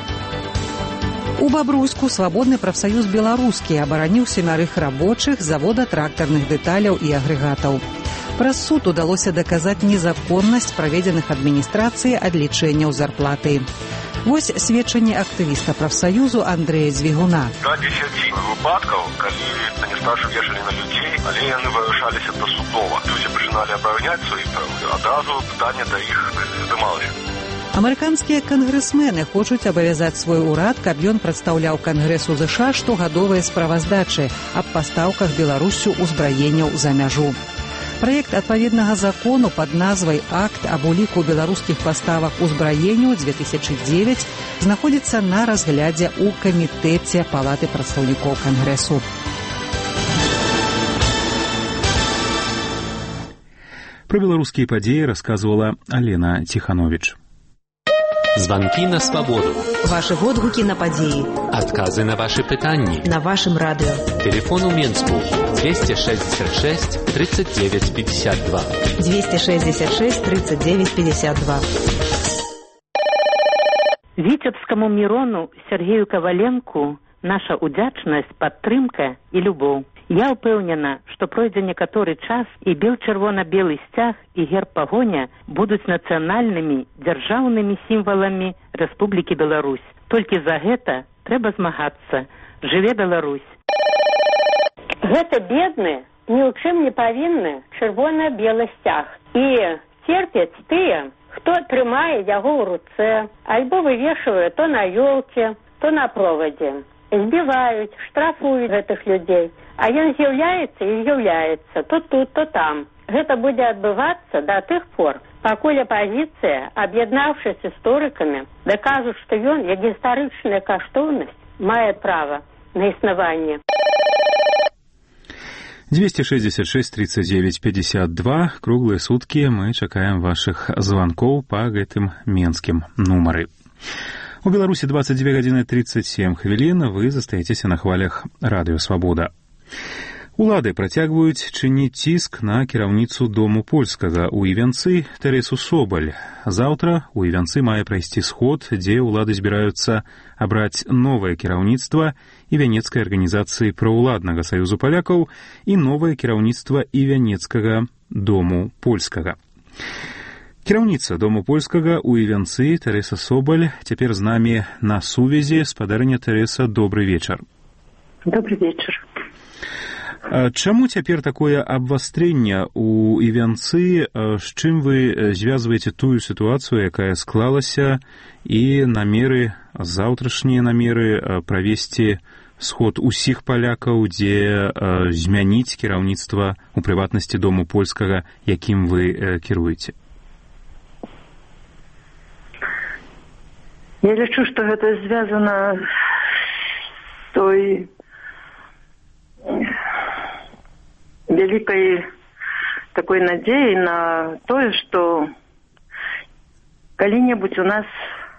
Speaker 3: У Бабруйску свабодны прафсаюз беларускі абараніў 7 рабочых завода трактарных дэталяў і агрэгатаў. Праз суд удалося даказаць незаконнасць праведзеных адміністрацыі адлічэнняў зарплаты. Вось сведчанне актывіста прафсаюзу Андрэя Звігуна.
Speaker 4: Да 10 выпадкаў, калі адміністрацыю вешалі на людзей, але яны вырашаліся дасудова. Людзі пачыналі абараняць свае правы, адразу пытанне да іх здымалася.
Speaker 3: Амерыканскія кангрэсмены хочуць абавязаць свой урад, каб ён прадстаўляў Кангрэсу ЗША штогадовыя справаздачы аб пастаўках Беларуссю ўзбраенняў за мяжу. Праект адпаведнага закону пад назвай «Акт аб уліку беларускіх паставак узбраенняў 2009» знаходзіцца на разглядзе ў камітэце Палаты прадстаўнікоў Кангрэсу.
Speaker 1: Пра беларускія падзеі расказвала Алена Ціхановіч.
Speaker 22: Звонки на свободу.
Speaker 23: Ваши водгуки на подеи.
Speaker 22: Отказы на ваши пытанни.
Speaker 23: На вашем радио.
Speaker 22: Телефон у Менску 266 39 52.
Speaker 23: 266 39 52.
Speaker 24: Витебскому Мирону Сергею Коваленку наша удзячнасць, падтрымка і любоў. Я ўпэўнена, што пройдзе некаторы час і бел-чырвона-белы сцяг і герб пагоня будуць нацыянальнымі дзяржаўнымі сімваламі Рэспублікі Беларусь. Толькі за гэта трэба змагацца. Жыве Беларусь!
Speaker 25: Гэта бедны, ні ў чым не павінны чырвона-белы сцяг. І церпяць тыя, хто трымае яго ў руцэ, альбо вывешвае то на ёлке, то на провадзе. Збіваюць, штрафуюць гэтых людзей. А ён з'яўляецца і з'яўляецца то тут, то там. Гэта будзе адбывацца да тых пор, пакуль апазіцыя, аб'яднаўшись з історыкамі, дакажуць, што ён, як гістарычная каштоўнасць, мае права на існаванне.
Speaker 1: 266 39 52. Круглыя суткі мы чакаем вашых званкоў па гэтым менскім нумары. У Беларусі 22 гадзіны 37 хвілін. Вы застаецеся на хвалях Радыё Свабода. Улады працягваюць чыніць ціск на кіраўніцу Дому польскага ў Івянцы Тэрэсу Собаль. Заўтра ў Івянцы мае прайсці сход, дзе ўлады збіраюцца абраць новае кіраўніцтва Івянецкай арганізацыі праўладнага саюзу палякаў і новае кіраўніцтва Івянецкага Дому польскага. Кіраўніца Дому польскага ў Івянцы Тэрэса Собаль цяпер з намі на сувязі. Спадарыня Тэрэса, добрый вечар.
Speaker 25: Добрый вечар.
Speaker 1: Чаму цяпер такое абвастрэнне ў Івянцы? З чым вы звязваеце тую сітуацыю, якая склалася, і намеры, заўтрашнія намеры правесці сход усіх палякаў, дзе змяніць кіраўніцтва у прыватнасці Дому польскага, якім вы кіруеце?
Speaker 25: Я лічу, што гэта звязана з той великой такой надеей на то, что коли-нибудь у нас...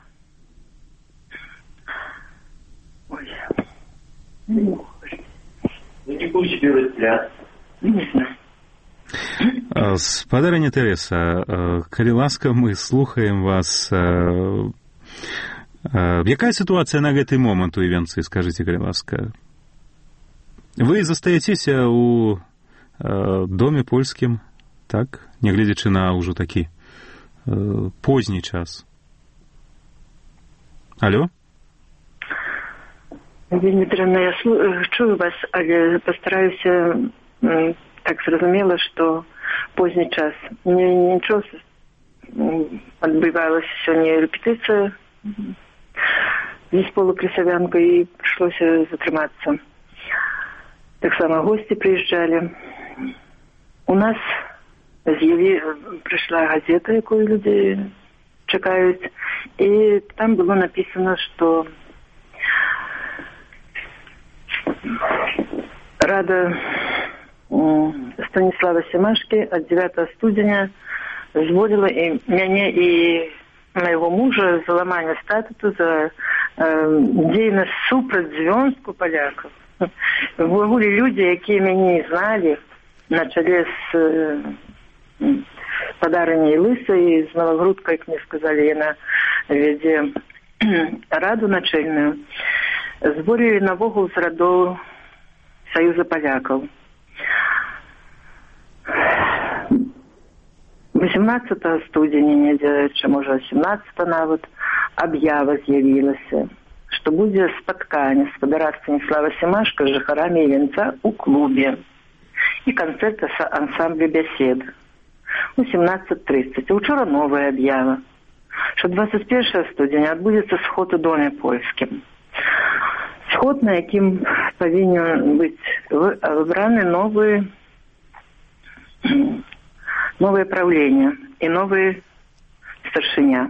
Speaker 25: Ой. Не хочешь делать пляс? Не знаю.
Speaker 1: Спадарыня Тэрэса, калі ласка, мы слухаем вас. Якая сітуацыя на гэты момант у Івянцы, скажыце, калі ласка? Вы застаецеся ў доме польскім, так? Нягледзячы на ўжо такі позні час. Алло?
Speaker 5: Вельмі дрэнна, я чую вас, але пастараюся так зразумела, што позні час. Нічого адбывалася сёння рэпетыцыя зесполу «Красавянка» і прыйшлося затрымацца. Таксама госці прыязджалі. У нас прыйшла газета, якую людзі чакаюць, і там было напісана, што Рада Станіслава Семашкі ад 9 студзеня зволіла і мяне і майго мужа за ламанне статуту за дзейнасць супраць звёнку палякаў. Ввогуле людзі, якія мяне не зналі, на чале з спадарыняй Лысай, з Новагрудкай, як мне сказалі, яна вядзе раду начальную, зволілі навогул з радоў Саюза палякаў. 18 студзеня, недзе, чи можа 17 нават, аб'ява з'явілася, што будзе спатканне спадара Станіслава Семашка з жыхарамі Івянца ў клубе і канцэрт ансамбля бясед у 17:30. Учора новая аб'ява, што 21 студзеня адбудзецца сход у Доме польскім. Сход, на якім павінен быць выбраны новое правление и новый старшыня.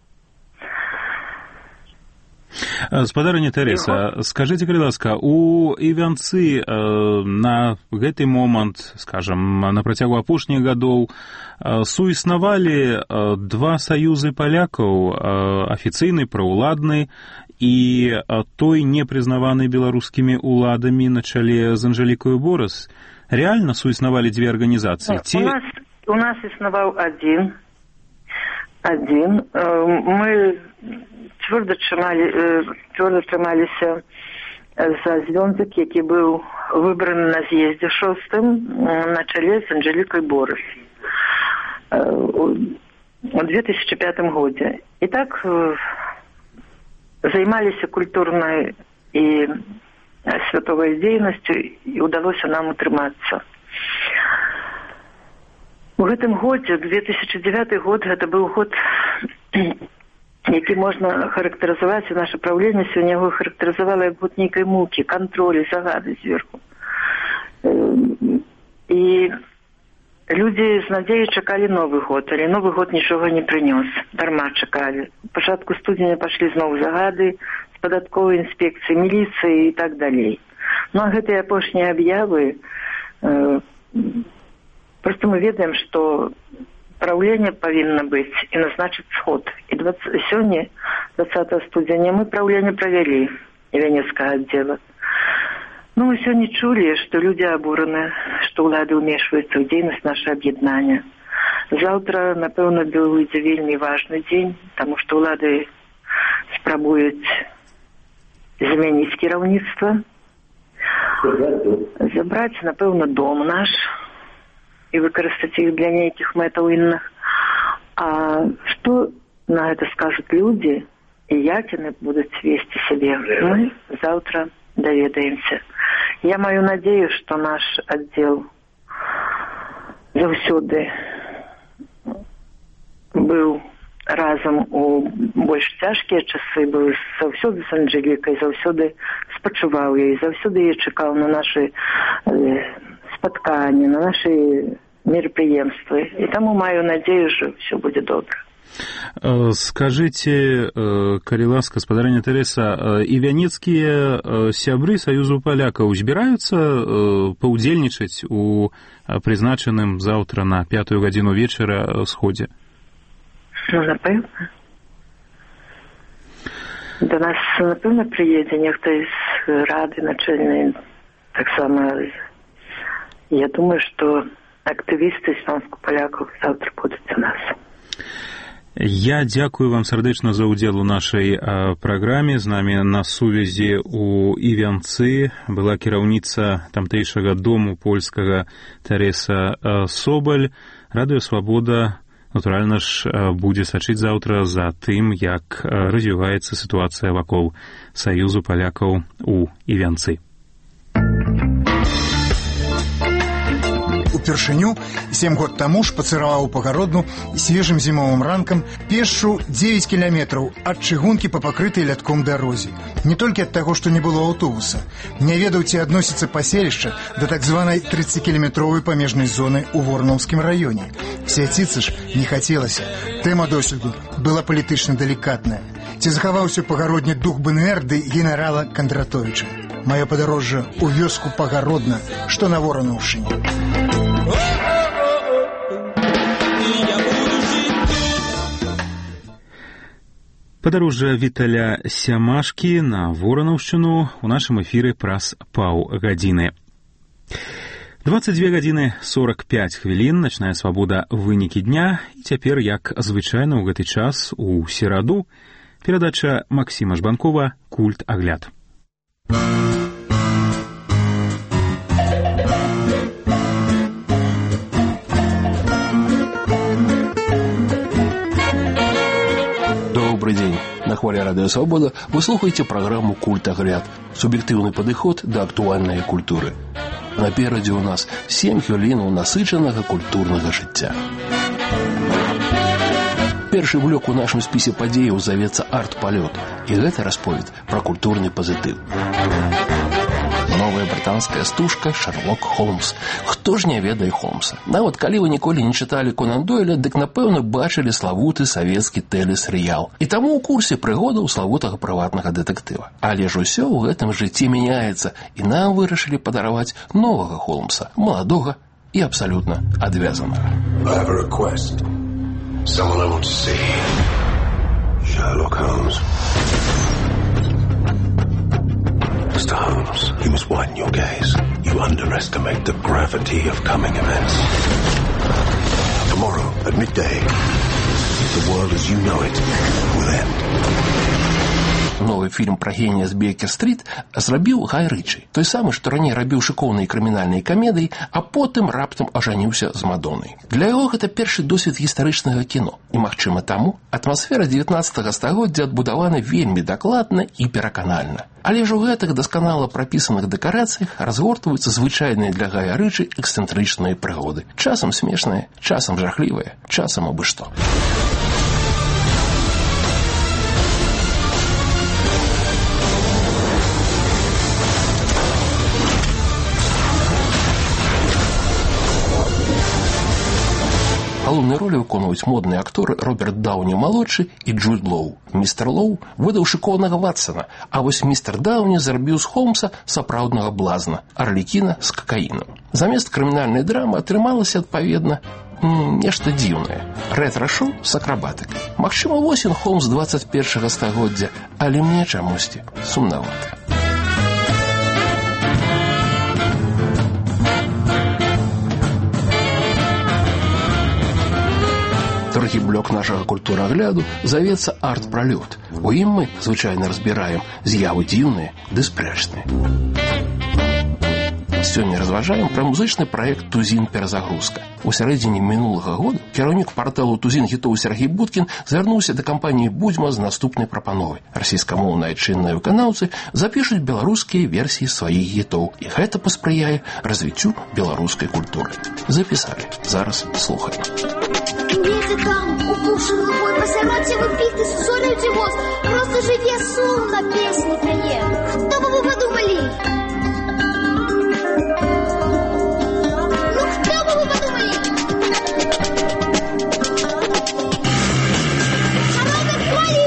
Speaker 1: Спадарыня Тэрэса, скажите, калі ласка, у Івянцы на гэты момант, скажем, на працягу апошніх гадоў суіснавалі два саюзы палякаў, афіцыйны, праўладны, і той непрызнаваны беларускімі уладамі на чале з Анжэлікаю Борас. Реально суіснавалі дзве арганізацыі?
Speaker 5: У нас існаваў адзін. Мы цвёрда трымаліся за звёнак, які быў выбраны на з'ездзе 6-м на чале з Анжэлікай Борас у 2005 годзе. І так займаліся культурнай і святовай дзейнасцю, і ўдалося нам утрымацца. У гэтым годзе, 2009 год, гэта быў год, які можна характарызаваць, і наше праўленне сёння яго характарызавала як год нейкай мукі, кантролю, загады зверху. І людзі з надзеяй чакалі новы год, але новы год нічога не прынёс, дарма чакалі. У пачатку студзеня пашлі зноў загады з падатковай інспекцыі, міліцыі і так далей. Ну а гэтыя апошнія аб'явы, просто мы ведаем, што праўленне павінна быць і назначыць сход. І сёння, 20 студзеня, мы праўленне правялі Івянецкага аддзела. Ну, мы сёння чулі, што людзі абураны, што ўлады ўмешваюцца ў дзейнасць наша аб'яднання. Заўтра, напэўна, будзе вельмі важны дзень, таму што ўлады спрабуюць змяніць кіраўніцтва, забраць, напэўна, дом наш і выкарыстаць іх для нейкіх мэтаў інных. А што на гэта скажуць людзі і як яны будуць весці сябе, мы заўтра даведаемся. Я маю надзею, што наш аддзел заўсёды быў разам у больш цяжкія часы, быў заўсёды з Анжэлікай, заўсёды спачуваў яе, заўсёды яе чакаў на нашы спатканні, на нашы мерапрыемствы. І таму маю надзею, што ўсё будзе добра.
Speaker 1: Скажите, калі ласка, спадарыня Тэрэса, івянецкія сябры Саюзу палякаў збіраюцца паўдзельнічаць у прызначаным заўтра на 5 гадзіну вечара сходзе?
Speaker 5: Ну, напэўна. Да нас, напэўна, прыедзе нехта з рады начальнай. Таксама, я думаю, што актывісты звёнку палякаў заўтра будуць у нас.
Speaker 1: Я дзякую вам сардэчна за ўдзел у нашай праграме. З намі на сувязі у Івянцы была кіраўніца тамтэйшага дому польскага Тэрэса Собаль. Радыё Свабода натуральна ж, будзе сачыць заўтра за тым, як развіваецца сітуацыя вакол Саюзу палякаў у Івянцы.
Speaker 6: Упершыню 7 год таму шпацыраваў па гародну свежым зімовым ранкам пешшу 9 кіламетраў ад чыгункі па пакрытай лятком дарозе. Не толькі ад таго, што не было аўтобуса. Не ведаў, ці адносіцца паселішча да так званай 30-кіламетровай памежнай зоны ў Воронаўскім раёне. Свяціцца ж не хацелася. Тэма досведу была палітычна далікатная. Ці захаваўся пагародні дух БНР ды генерала Кандратовіча. Маё падарожжа ў вёску Пагародна, што на Воронаўшчыне.
Speaker 1: Падарожжа Віталя Сямашкі на Воронаўшчыну у нашым эфіры праз паўгадзіны. 22 гадзіны 45 хвілін, начная свабода, вынікі дня. І цяпер, як звычайна ў гэты час, у сераду, перадача Максіма Жбанкова «Культ-агляд».
Speaker 7: Добрый день. На хвале Радио Свобода вы слухаете программу «Культ-агляд». Субъективный подход до актуальной культуры. Наперадзе у нас 7 хвілінаў насычанага культурнага жыцця. Першы блок у нашым спісе падзеяў завецца «Арт-палёт», і гэта расповед пра культурны пазітыў. Новая брытанская стужка «Шерлок Холмс». Хто ж не ведае Холмса? Нават калі вы ніколі не чыталі Конан Дойля, дык напэўна бачылі славуты савецкі тэлесерыял. І таму ў курсе прыгодаў славутага прыватнага дэтэктыва. Але ж усё ў гэтым жыцці мяняецца, і нам вырашылі падараваць новага Холмса, маладога і абсалютна адвязанага.
Speaker 8: I have a request. Someone I want to see. Sherlock Holmes. Mr. Holmes, you must widen your gaze. You underestimate the gravity of coming events. Tomorrow, at midday, the world as you know it will end.
Speaker 7: Новый фільм пра генія з Бейкер-стрит зрабіў Гай Рычі. Той самы, што раней рабіў шыкоўныя крымінальныя камедыі, а потым раптам ажаніўся з Мадоннай. Для яго гэта першы досвед гістарычнага кіно. І, магчыма, таму атмасфера 19 стагоддзя адбудавана вельмі дакладна і пераканальна. Але ж у гэтых дасканала прапісаных дэкарацыях разгортваюцца звычайныя для Гая Рычі эксцэнтрычныя прыгоды. Часам смешныя, часам жахлівыя, часам абы што. Галоўныя ролі выконваюць модныя акторы Роберт Даўні-малодшы і Джуд Лоу. Містер Лоу выдаў шыкоўнага Ватсана, а вось містер Даўні зрабіў з Холмса сапраўднага блазна, Арлікіна з какаінам. Замест крымінальнай драмы атрымалася, адпаведна, нешта дзіўнае. Рэтра-шоу з акрабатыкай. Магчыма, вось ён Холмс 21 стагоддзя, але мне чамусьці сумнавата. Другі блок нашага культурагляду завецца «Арт-пралёт». У ім мы звычайна разбіраем з'явы дзіўныя ды спрэчныя. Сёння разважаем пра музычны праект «Тузін перазагрузка». У сярэдзіне мінулага года кіраўнік парталу «Тузін хітоў» Сергей Будкін звярнуўся да кампаніі «Будзьма» з наступнай прапановай. Расійскамоўныя чынныя выканаўцы запішуць беларускія версіі сваіх хітоў, і гэта паспрыяе развіццю беларускай культуры. Запісалі. Зараз слухаем.
Speaker 9: Недзе там, упушым лукой, пасяроце выпіты, сусолюць воз, просто жыве сум на песні пяе. Хто бы вы падумалі? Ну, хто бы вы падумалі? Шароны кролі!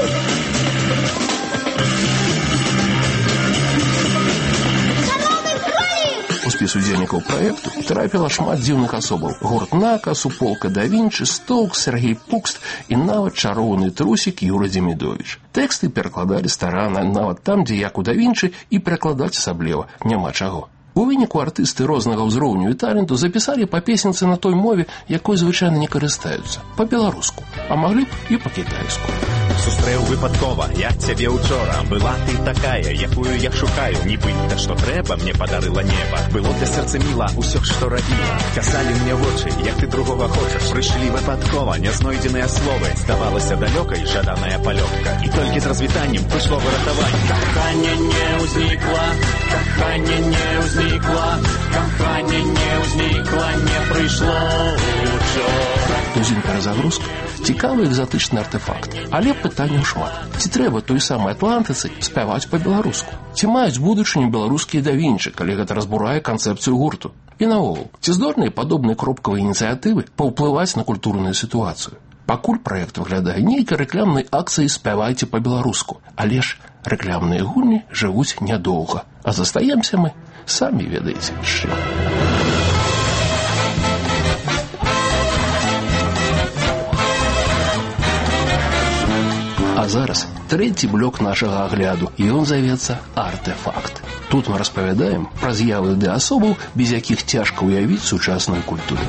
Speaker 9: Шароны кролі!
Speaker 7: У спіс удзельнікаў праекту трапіла шмат дзіўных асобаў. Гурт Нака, суполка да Вінчы, Стоукс, Сергей Пукст і нават чароўны трусік Юра Демідовіч. Тэксты перакладалі старанна, нават там, дзе як у да Вінчы, і перакладаць асабліва няма чаго. У выніку артысты рознага ўзроўню і таленту запісалі па песенцы на той мове, якой звычайна не карыстаюцца, па-беларуску, а маглі б і па-кітайску.
Speaker 10: Сустрэў выпадкова, як цябе учора. Была ты такая, якую я шукаю. Нібыта, што трэба, мне падарыла неба. Было для сэрца міла ўсё, што рабіла. Казалі мне вочы, як ты другога хочаш. Прыйшлі выпадкова, нязнойдзеныя словы. Здавалася далёкай жаданая палёгка. І толькі з развітаннем прыйшло выратаванне. Каханне не ўзнікла, каханне не ўзнікла, каханне не ўзнікла, не прыйшло учора.
Speaker 7: Тузін перезагрузка. Цікавы экзатычны артефакт. Але пытанняў шмат. Ці трэба той самай атлантыцы спяваць па-беларуску? Ці маюць будучыню беларускія да Вінчы, калі гэта разбурае канцэпцыю гурту? І наогул, ці здольныя падобныя кропкавыя ініцыятывы паўплываць на культурную сітуацыю? Пакуль праект выглядае нейкай рэкламнай акцыі «Спявайце па-беларуску». Але ж рэкламныя гульні жывуць нядоўга. А застаемся мы, самі ведаеце, з чым. А зараз трэці блок нашага агляду, і ён завецца «Артефакт». Тут мы распавядаем пра з'явы ды асобаў, без якіх цяжка ўявіць сучасную культуру.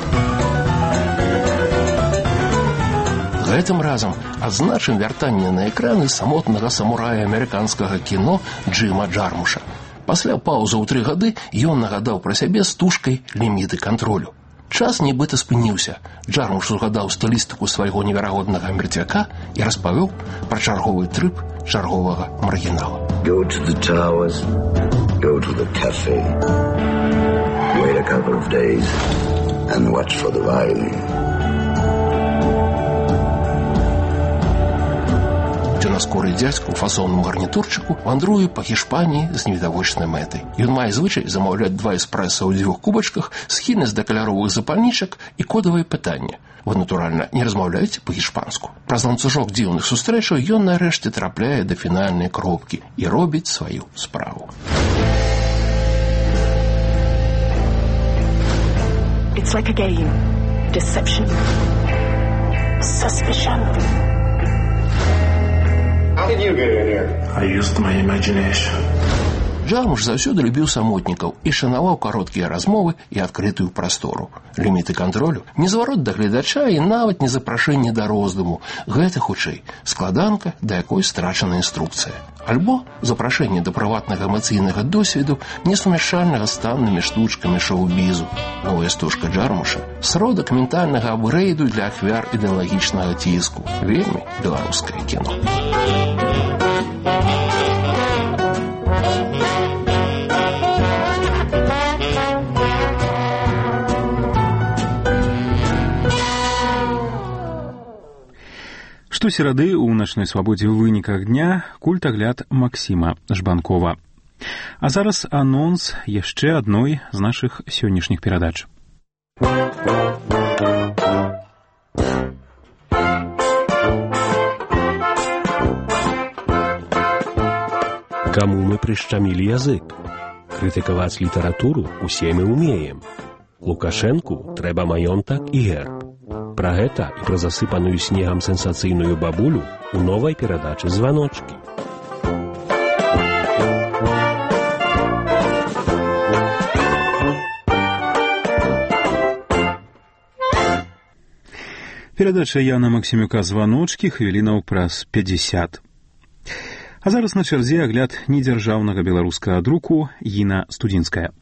Speaker 7: Гэтым разам адзначым вяртанне на экраны самотнага самурая амерыканскага кіно Джима Джармуша. Пасля паўзы ў 3 гады ён нагадаў пра сябе стужкай «Ліміты кантролю». Час нібыта спыніўся. Джармуш згадаў стылістыку свайго неверагоднага мерцяка і распавёў пра чарговы трып чарговага маргінала.
Speaker 8: Go to the towers, go to the cafe, wait a couple of days and watch for the violin.
Speaker 7: Наскорый дзядзька ў фасонным гарнітурчыку вандруе па Гішпаніі з невідавочнай мэтай. Ён мае звычай замаўляць 2 эспрэса ў 2 кубачках, схільнасць да каляровых запальнічак і кодавае пытанне. Вы, натуральна, не размаўляеце па-гішпанску. Праз ланцужок дзіўных сустрэчаў ён нарэшце трапляе да фінальнай кропкі і робіць сваю справу.
Speaker 12: It's like a game. Deception. Suspicion.
Speaker 8: How did you get in here?
Speaker 10: I used my imagination.
Speaker 7: Джармуш заўсёды любіў самотнікаў і шанаваў кароткія размовы і адкрытую прастору. Ліміты кантролю, незварот да гледача і нават не запрашэнне да роздуму. Гэта, хутчэй, складанка, да якой страчана інструкцыя. Альбо запрашэнне да прыватнага эмацыйнага досведу, несумяшчальнага з таннымі штучкамі шоу-бізу. Новая стужка Джармуша – сродак ментальнага апгрэйду для ахвяр ідэалагічнага ціску. Вельмі беларускае кіно.
Speaker 1: Штосерады ў начной свабодзе ў выніках дня культагляд Максіма Жбанкова. А зараз анонс яшчэ адной з нашых сённяшніх перадач.
Speaker 22: Каму мы прышчамілі язык? Крытыкаваць літаратуру усе мы ўмеем. Лукашэнку трэба маёнтак і герб. Пра гэта і пра засыпаную снегам сенсацыйную бабулю у новай перадачы «Званочкі».
Speaker 1: Перадача Яна Максімюка «Званочкі» хвілінаў праз 50. А зараз на чарзе агляд недзяржаўнага беларускага друку Іна Студзінская.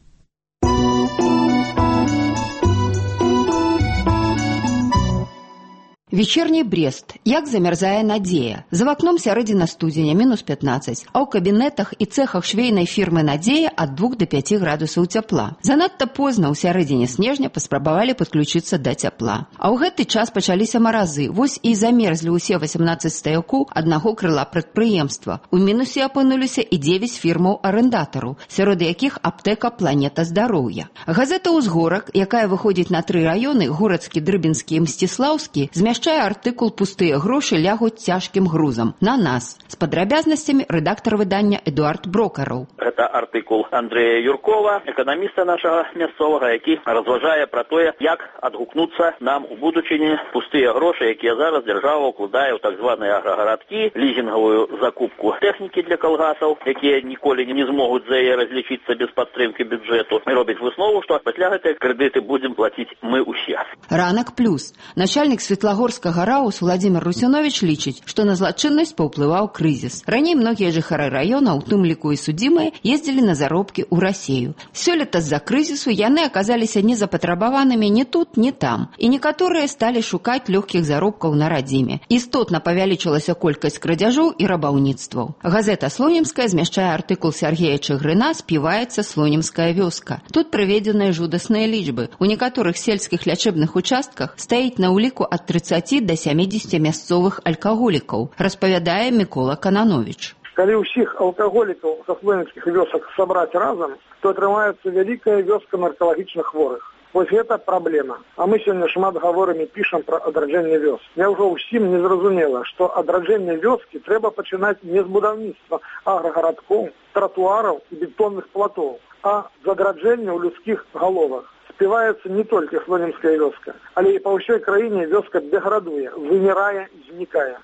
Speaker 13: Вечерний Брест. Як замерзае Надзея. За вакном сярэдзіна студзеня, -15, а ў кабінетах і цэхах швейнай фірмы Надзея ад 2 до 5 градусаў цяпла. Занадта позна ў сярэдзіне снежня паспрабавалі падключыцца да цяпла. А ў гэты час пачаліся маразы. Вось і замерзлі ўсе 18 стаяку аднаго крыла прадпрыемства. У мінусе апынуліся і 9 фірмаў-арендатараў, сярод якіх аптэка «Планета здароўя». Газета «Узгорак», якая выходзіць на 3 раёны, Горацкі, Дрыбінскі і Мсціслаўскі, змяшчае артыкул «Пустыя грошы лягуць цяжкім грузам» на нас. З падрабязнасцямі рэдактар выдання Эдуард Брокараў.
Speaker 14: Гэта артыкул Андрэя Юркова, эканаміста нашага мясцовага, які разважае пра тое, як адгукнуцца нам у будучыні пустыя грошы, якія зараз дзяржава ўкладае ў так званыя аграгарадкі, лізінгавую закупку тэхнікі для калгасаў, якія ніколі не змогуць за яе разлічыцца без падтрымкі бюджэту, і робіць выснову, што пасля гэтыя крэдыты будзем плаціць мы ўсе.
Speaker 13: Ранак плюс. Начальнік Светлагорскага польскага раус Владзімір Русіновіч лічыць, што на злачыннасць паўплываў крызіс. Раней многія жыхары раёна, у тым ліку і судзімыя, ездзілі на заробкі ў Расею. Сёлета з-за крызісу яны аказаліся незапатрабаванымі ні тут, ні там. І некаторыя сталі шукаць лёгкіх заробкаў на радзіме. Істотна павялічылася колькасць крадзяжоў і рабаўніцтваў. Газета «Слонімская» змяшчае артыкул Сергея Чыгрына «Співаецца Слонімская вёска». Тут прыведзеныя жудасныя лічбы. У некаторых сельскіх лячэбных участках стаіць на ўліку ад 30 до 70 мясцовых алкаголікаў, распавядае Мікола Кананович.
Speaker 15: Калі ўсіх алкаголікаў са слонімскіх вёсак сабраць разам, то атрымаецца вялікая вёска наркалагічных хворых. Вось гэта праблема. А мы сёння шмат гаворым і пішам пра адраджэнне вёс. Няўжо ўсім не зразумела, што адраджэнне вёскі трэба пачынаць не з будаўніцтва аграгарадкоў, тратуараў і бетонных платоў, а з адраджэння ў людскіх галовах. Співаецца не толькі слонімская вёска, але і па ўсёй краіне вёска дэградуе, вымірае і знікае.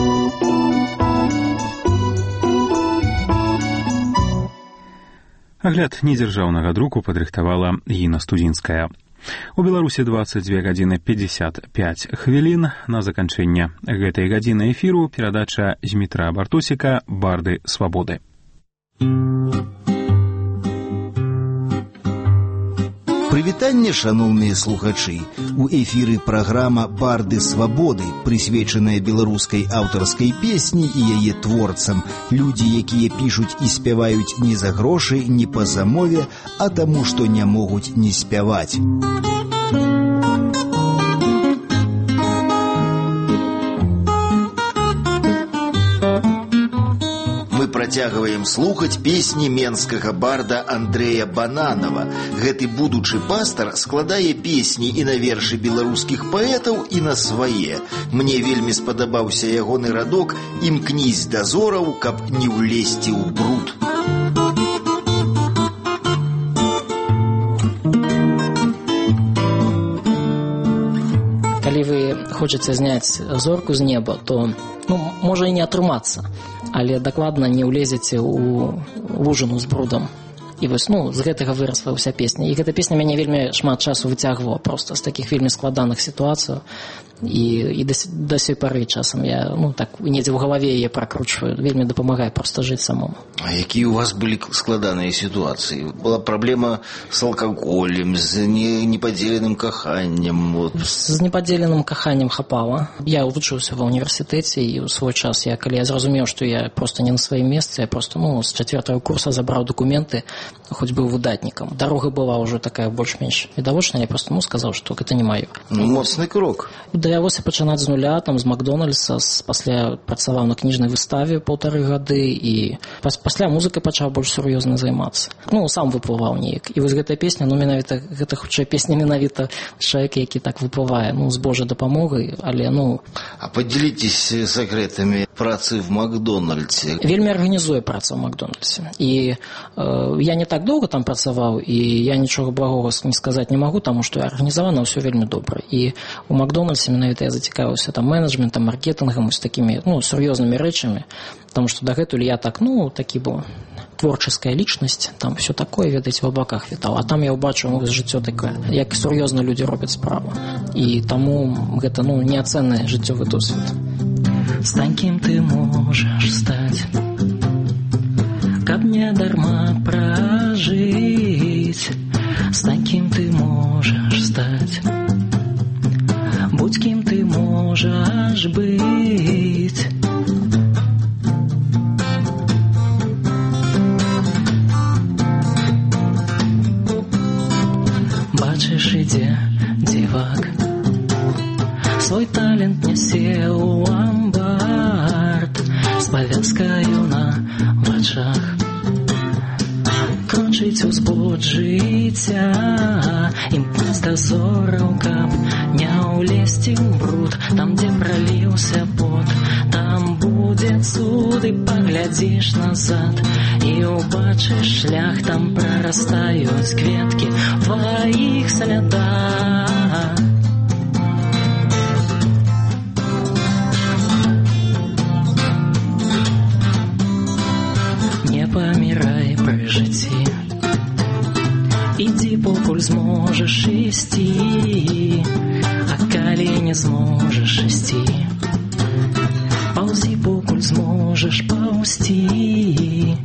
Speaker 1: Агляд недзяржаўнага друку падрыхтавала Інна Студзінская. У Беларусі 22 гадзіны 55 хвілін. На заканчэнне гэтай гадзіны эфіру перадача Змітра Бартосіка «Барды свабоды».
Speaker 16: Прывітанне, шаноўныя слухачы. У эфіры праграма «Барды свабоды», прысвечаная беларускай аўтарскай песні і яе творцам. Людзі, якія пішуць і спяваюць не за грошы, не па замове, а таму, што не могуць не спяваць. Працягваем слухаць песні менскага барда Андрэя Бананова. Гэты будучы пастар складае песні і на вершы беларускіх паэтаў, і на свае. Мне вельмі спадабаўся ягоны радок «Імкнись да зораў, каб не ўлезці ў бруд».
Speaker 17: Калі вы хочаце зняць зорку з неба, то можа і не атрымацца, але дакладна не ўлезеце ў лужыну з брудам. І вось, з гэтага вырасла ўся песня. І гэта песня мяне вельмі шмат часу выцягвала проста з такіх вельмі складаных сітуацый. І да сёй пары часам я так недзе ў галаве яе пракручваю. Вельмі дапамагае проста жыць самому.
Speaker 16: А якія ў вас былі складаныя сітуацыі? Была праблема з алкаголем, з непадзеленым каханнем?
Speaker 17: З непадзеленым каханнем хапала. Я вучыўся ва ўніверсітэце, і ў свой час, калі я зразумеў, што я проста не на сваім месцы, я проста з 4-го курса забраў дакументы, хоць быў выдатнікам. Дарога была ўжо такая больш-менш відавочная, я проста сказаў, што гэта не маё.
Speaker 16: Моцны крок.
Speaker 17: Давялося пачынаць з нуля, з Макдональдса, пасля працаваў на кніжнай выставе 1,5 гады, і пасля музыкай пачаў больш сур'ёзна займацца. Сам выплываў неяк. І вось гэтая песня, менавіта, гэта хутчэй песня менавіта чалавека, які так выплывае, з Божай дапамогай, але,
Speaker 16: А падзяліцеся сакрэтамі працы в Макдональдсе.
Speaker 17: Вельмі арганізуе праца ў Макдональдсе. І я не так доўга там працаваў, і я нічога благога не сказаць не магу, таму што арганізавана ўсё вельмі добра. І у Макдональдсе менавіта я зацікавіўся менеджментам, маркетингам, з такімі сур'ёзнымі рэчамі, таму што дагэтуль я такі быў творческая лічнасць, там все такое, ведаеце, в аблаках вітаў. А там я ўбачыў жыццё такое, як сур'ёзна людзі робяць справу. І таму гэта неацэнны жыццёвы досвед.
Speaker 21: Стань кім ты можаш стаць, каб не дарма пражыць. Стань кім ты можаш стаць, будь кім ты можаш быць. Бачыш, ідзе дзівак, свой талент нясе ў амбард з павязкаю на вачах. Кончыць узбуд жыцця, імкнуць да зораў, каб не ўлезці ў бруд. Там, дзе праліўся пот, там будзе цуд, і паглядзіш назад і ўбачыш шлях, там прарастаюць кветкі тваіх слядах. Не памірай пры жыцці, Иди, покуль зможешь ісці, а калі не зможешь ісці, паўзі, покуль зможешь паўзці.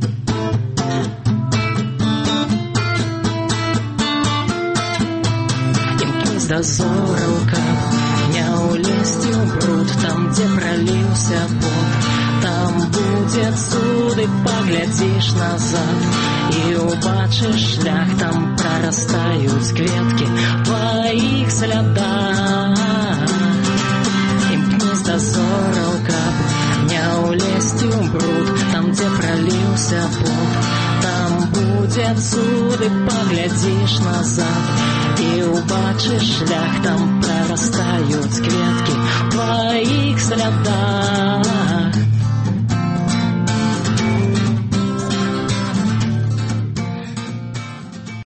Speaker 21: Імкнись да зораў, каб не ўлезці ў бруд, там, дзе праліўся пот, там будзе цуд, і паглядзіш назад і ўбачыш шлях, там прарастаюць кветкі тваіх слядах. Імкнись да зораў, каб не ўлезці ў бруд, там, дзе праліўся пот, там будзе цуд, і паглядзіш назад і ўбачыш шлях, там прарастаюць кветкі тваіх слядах.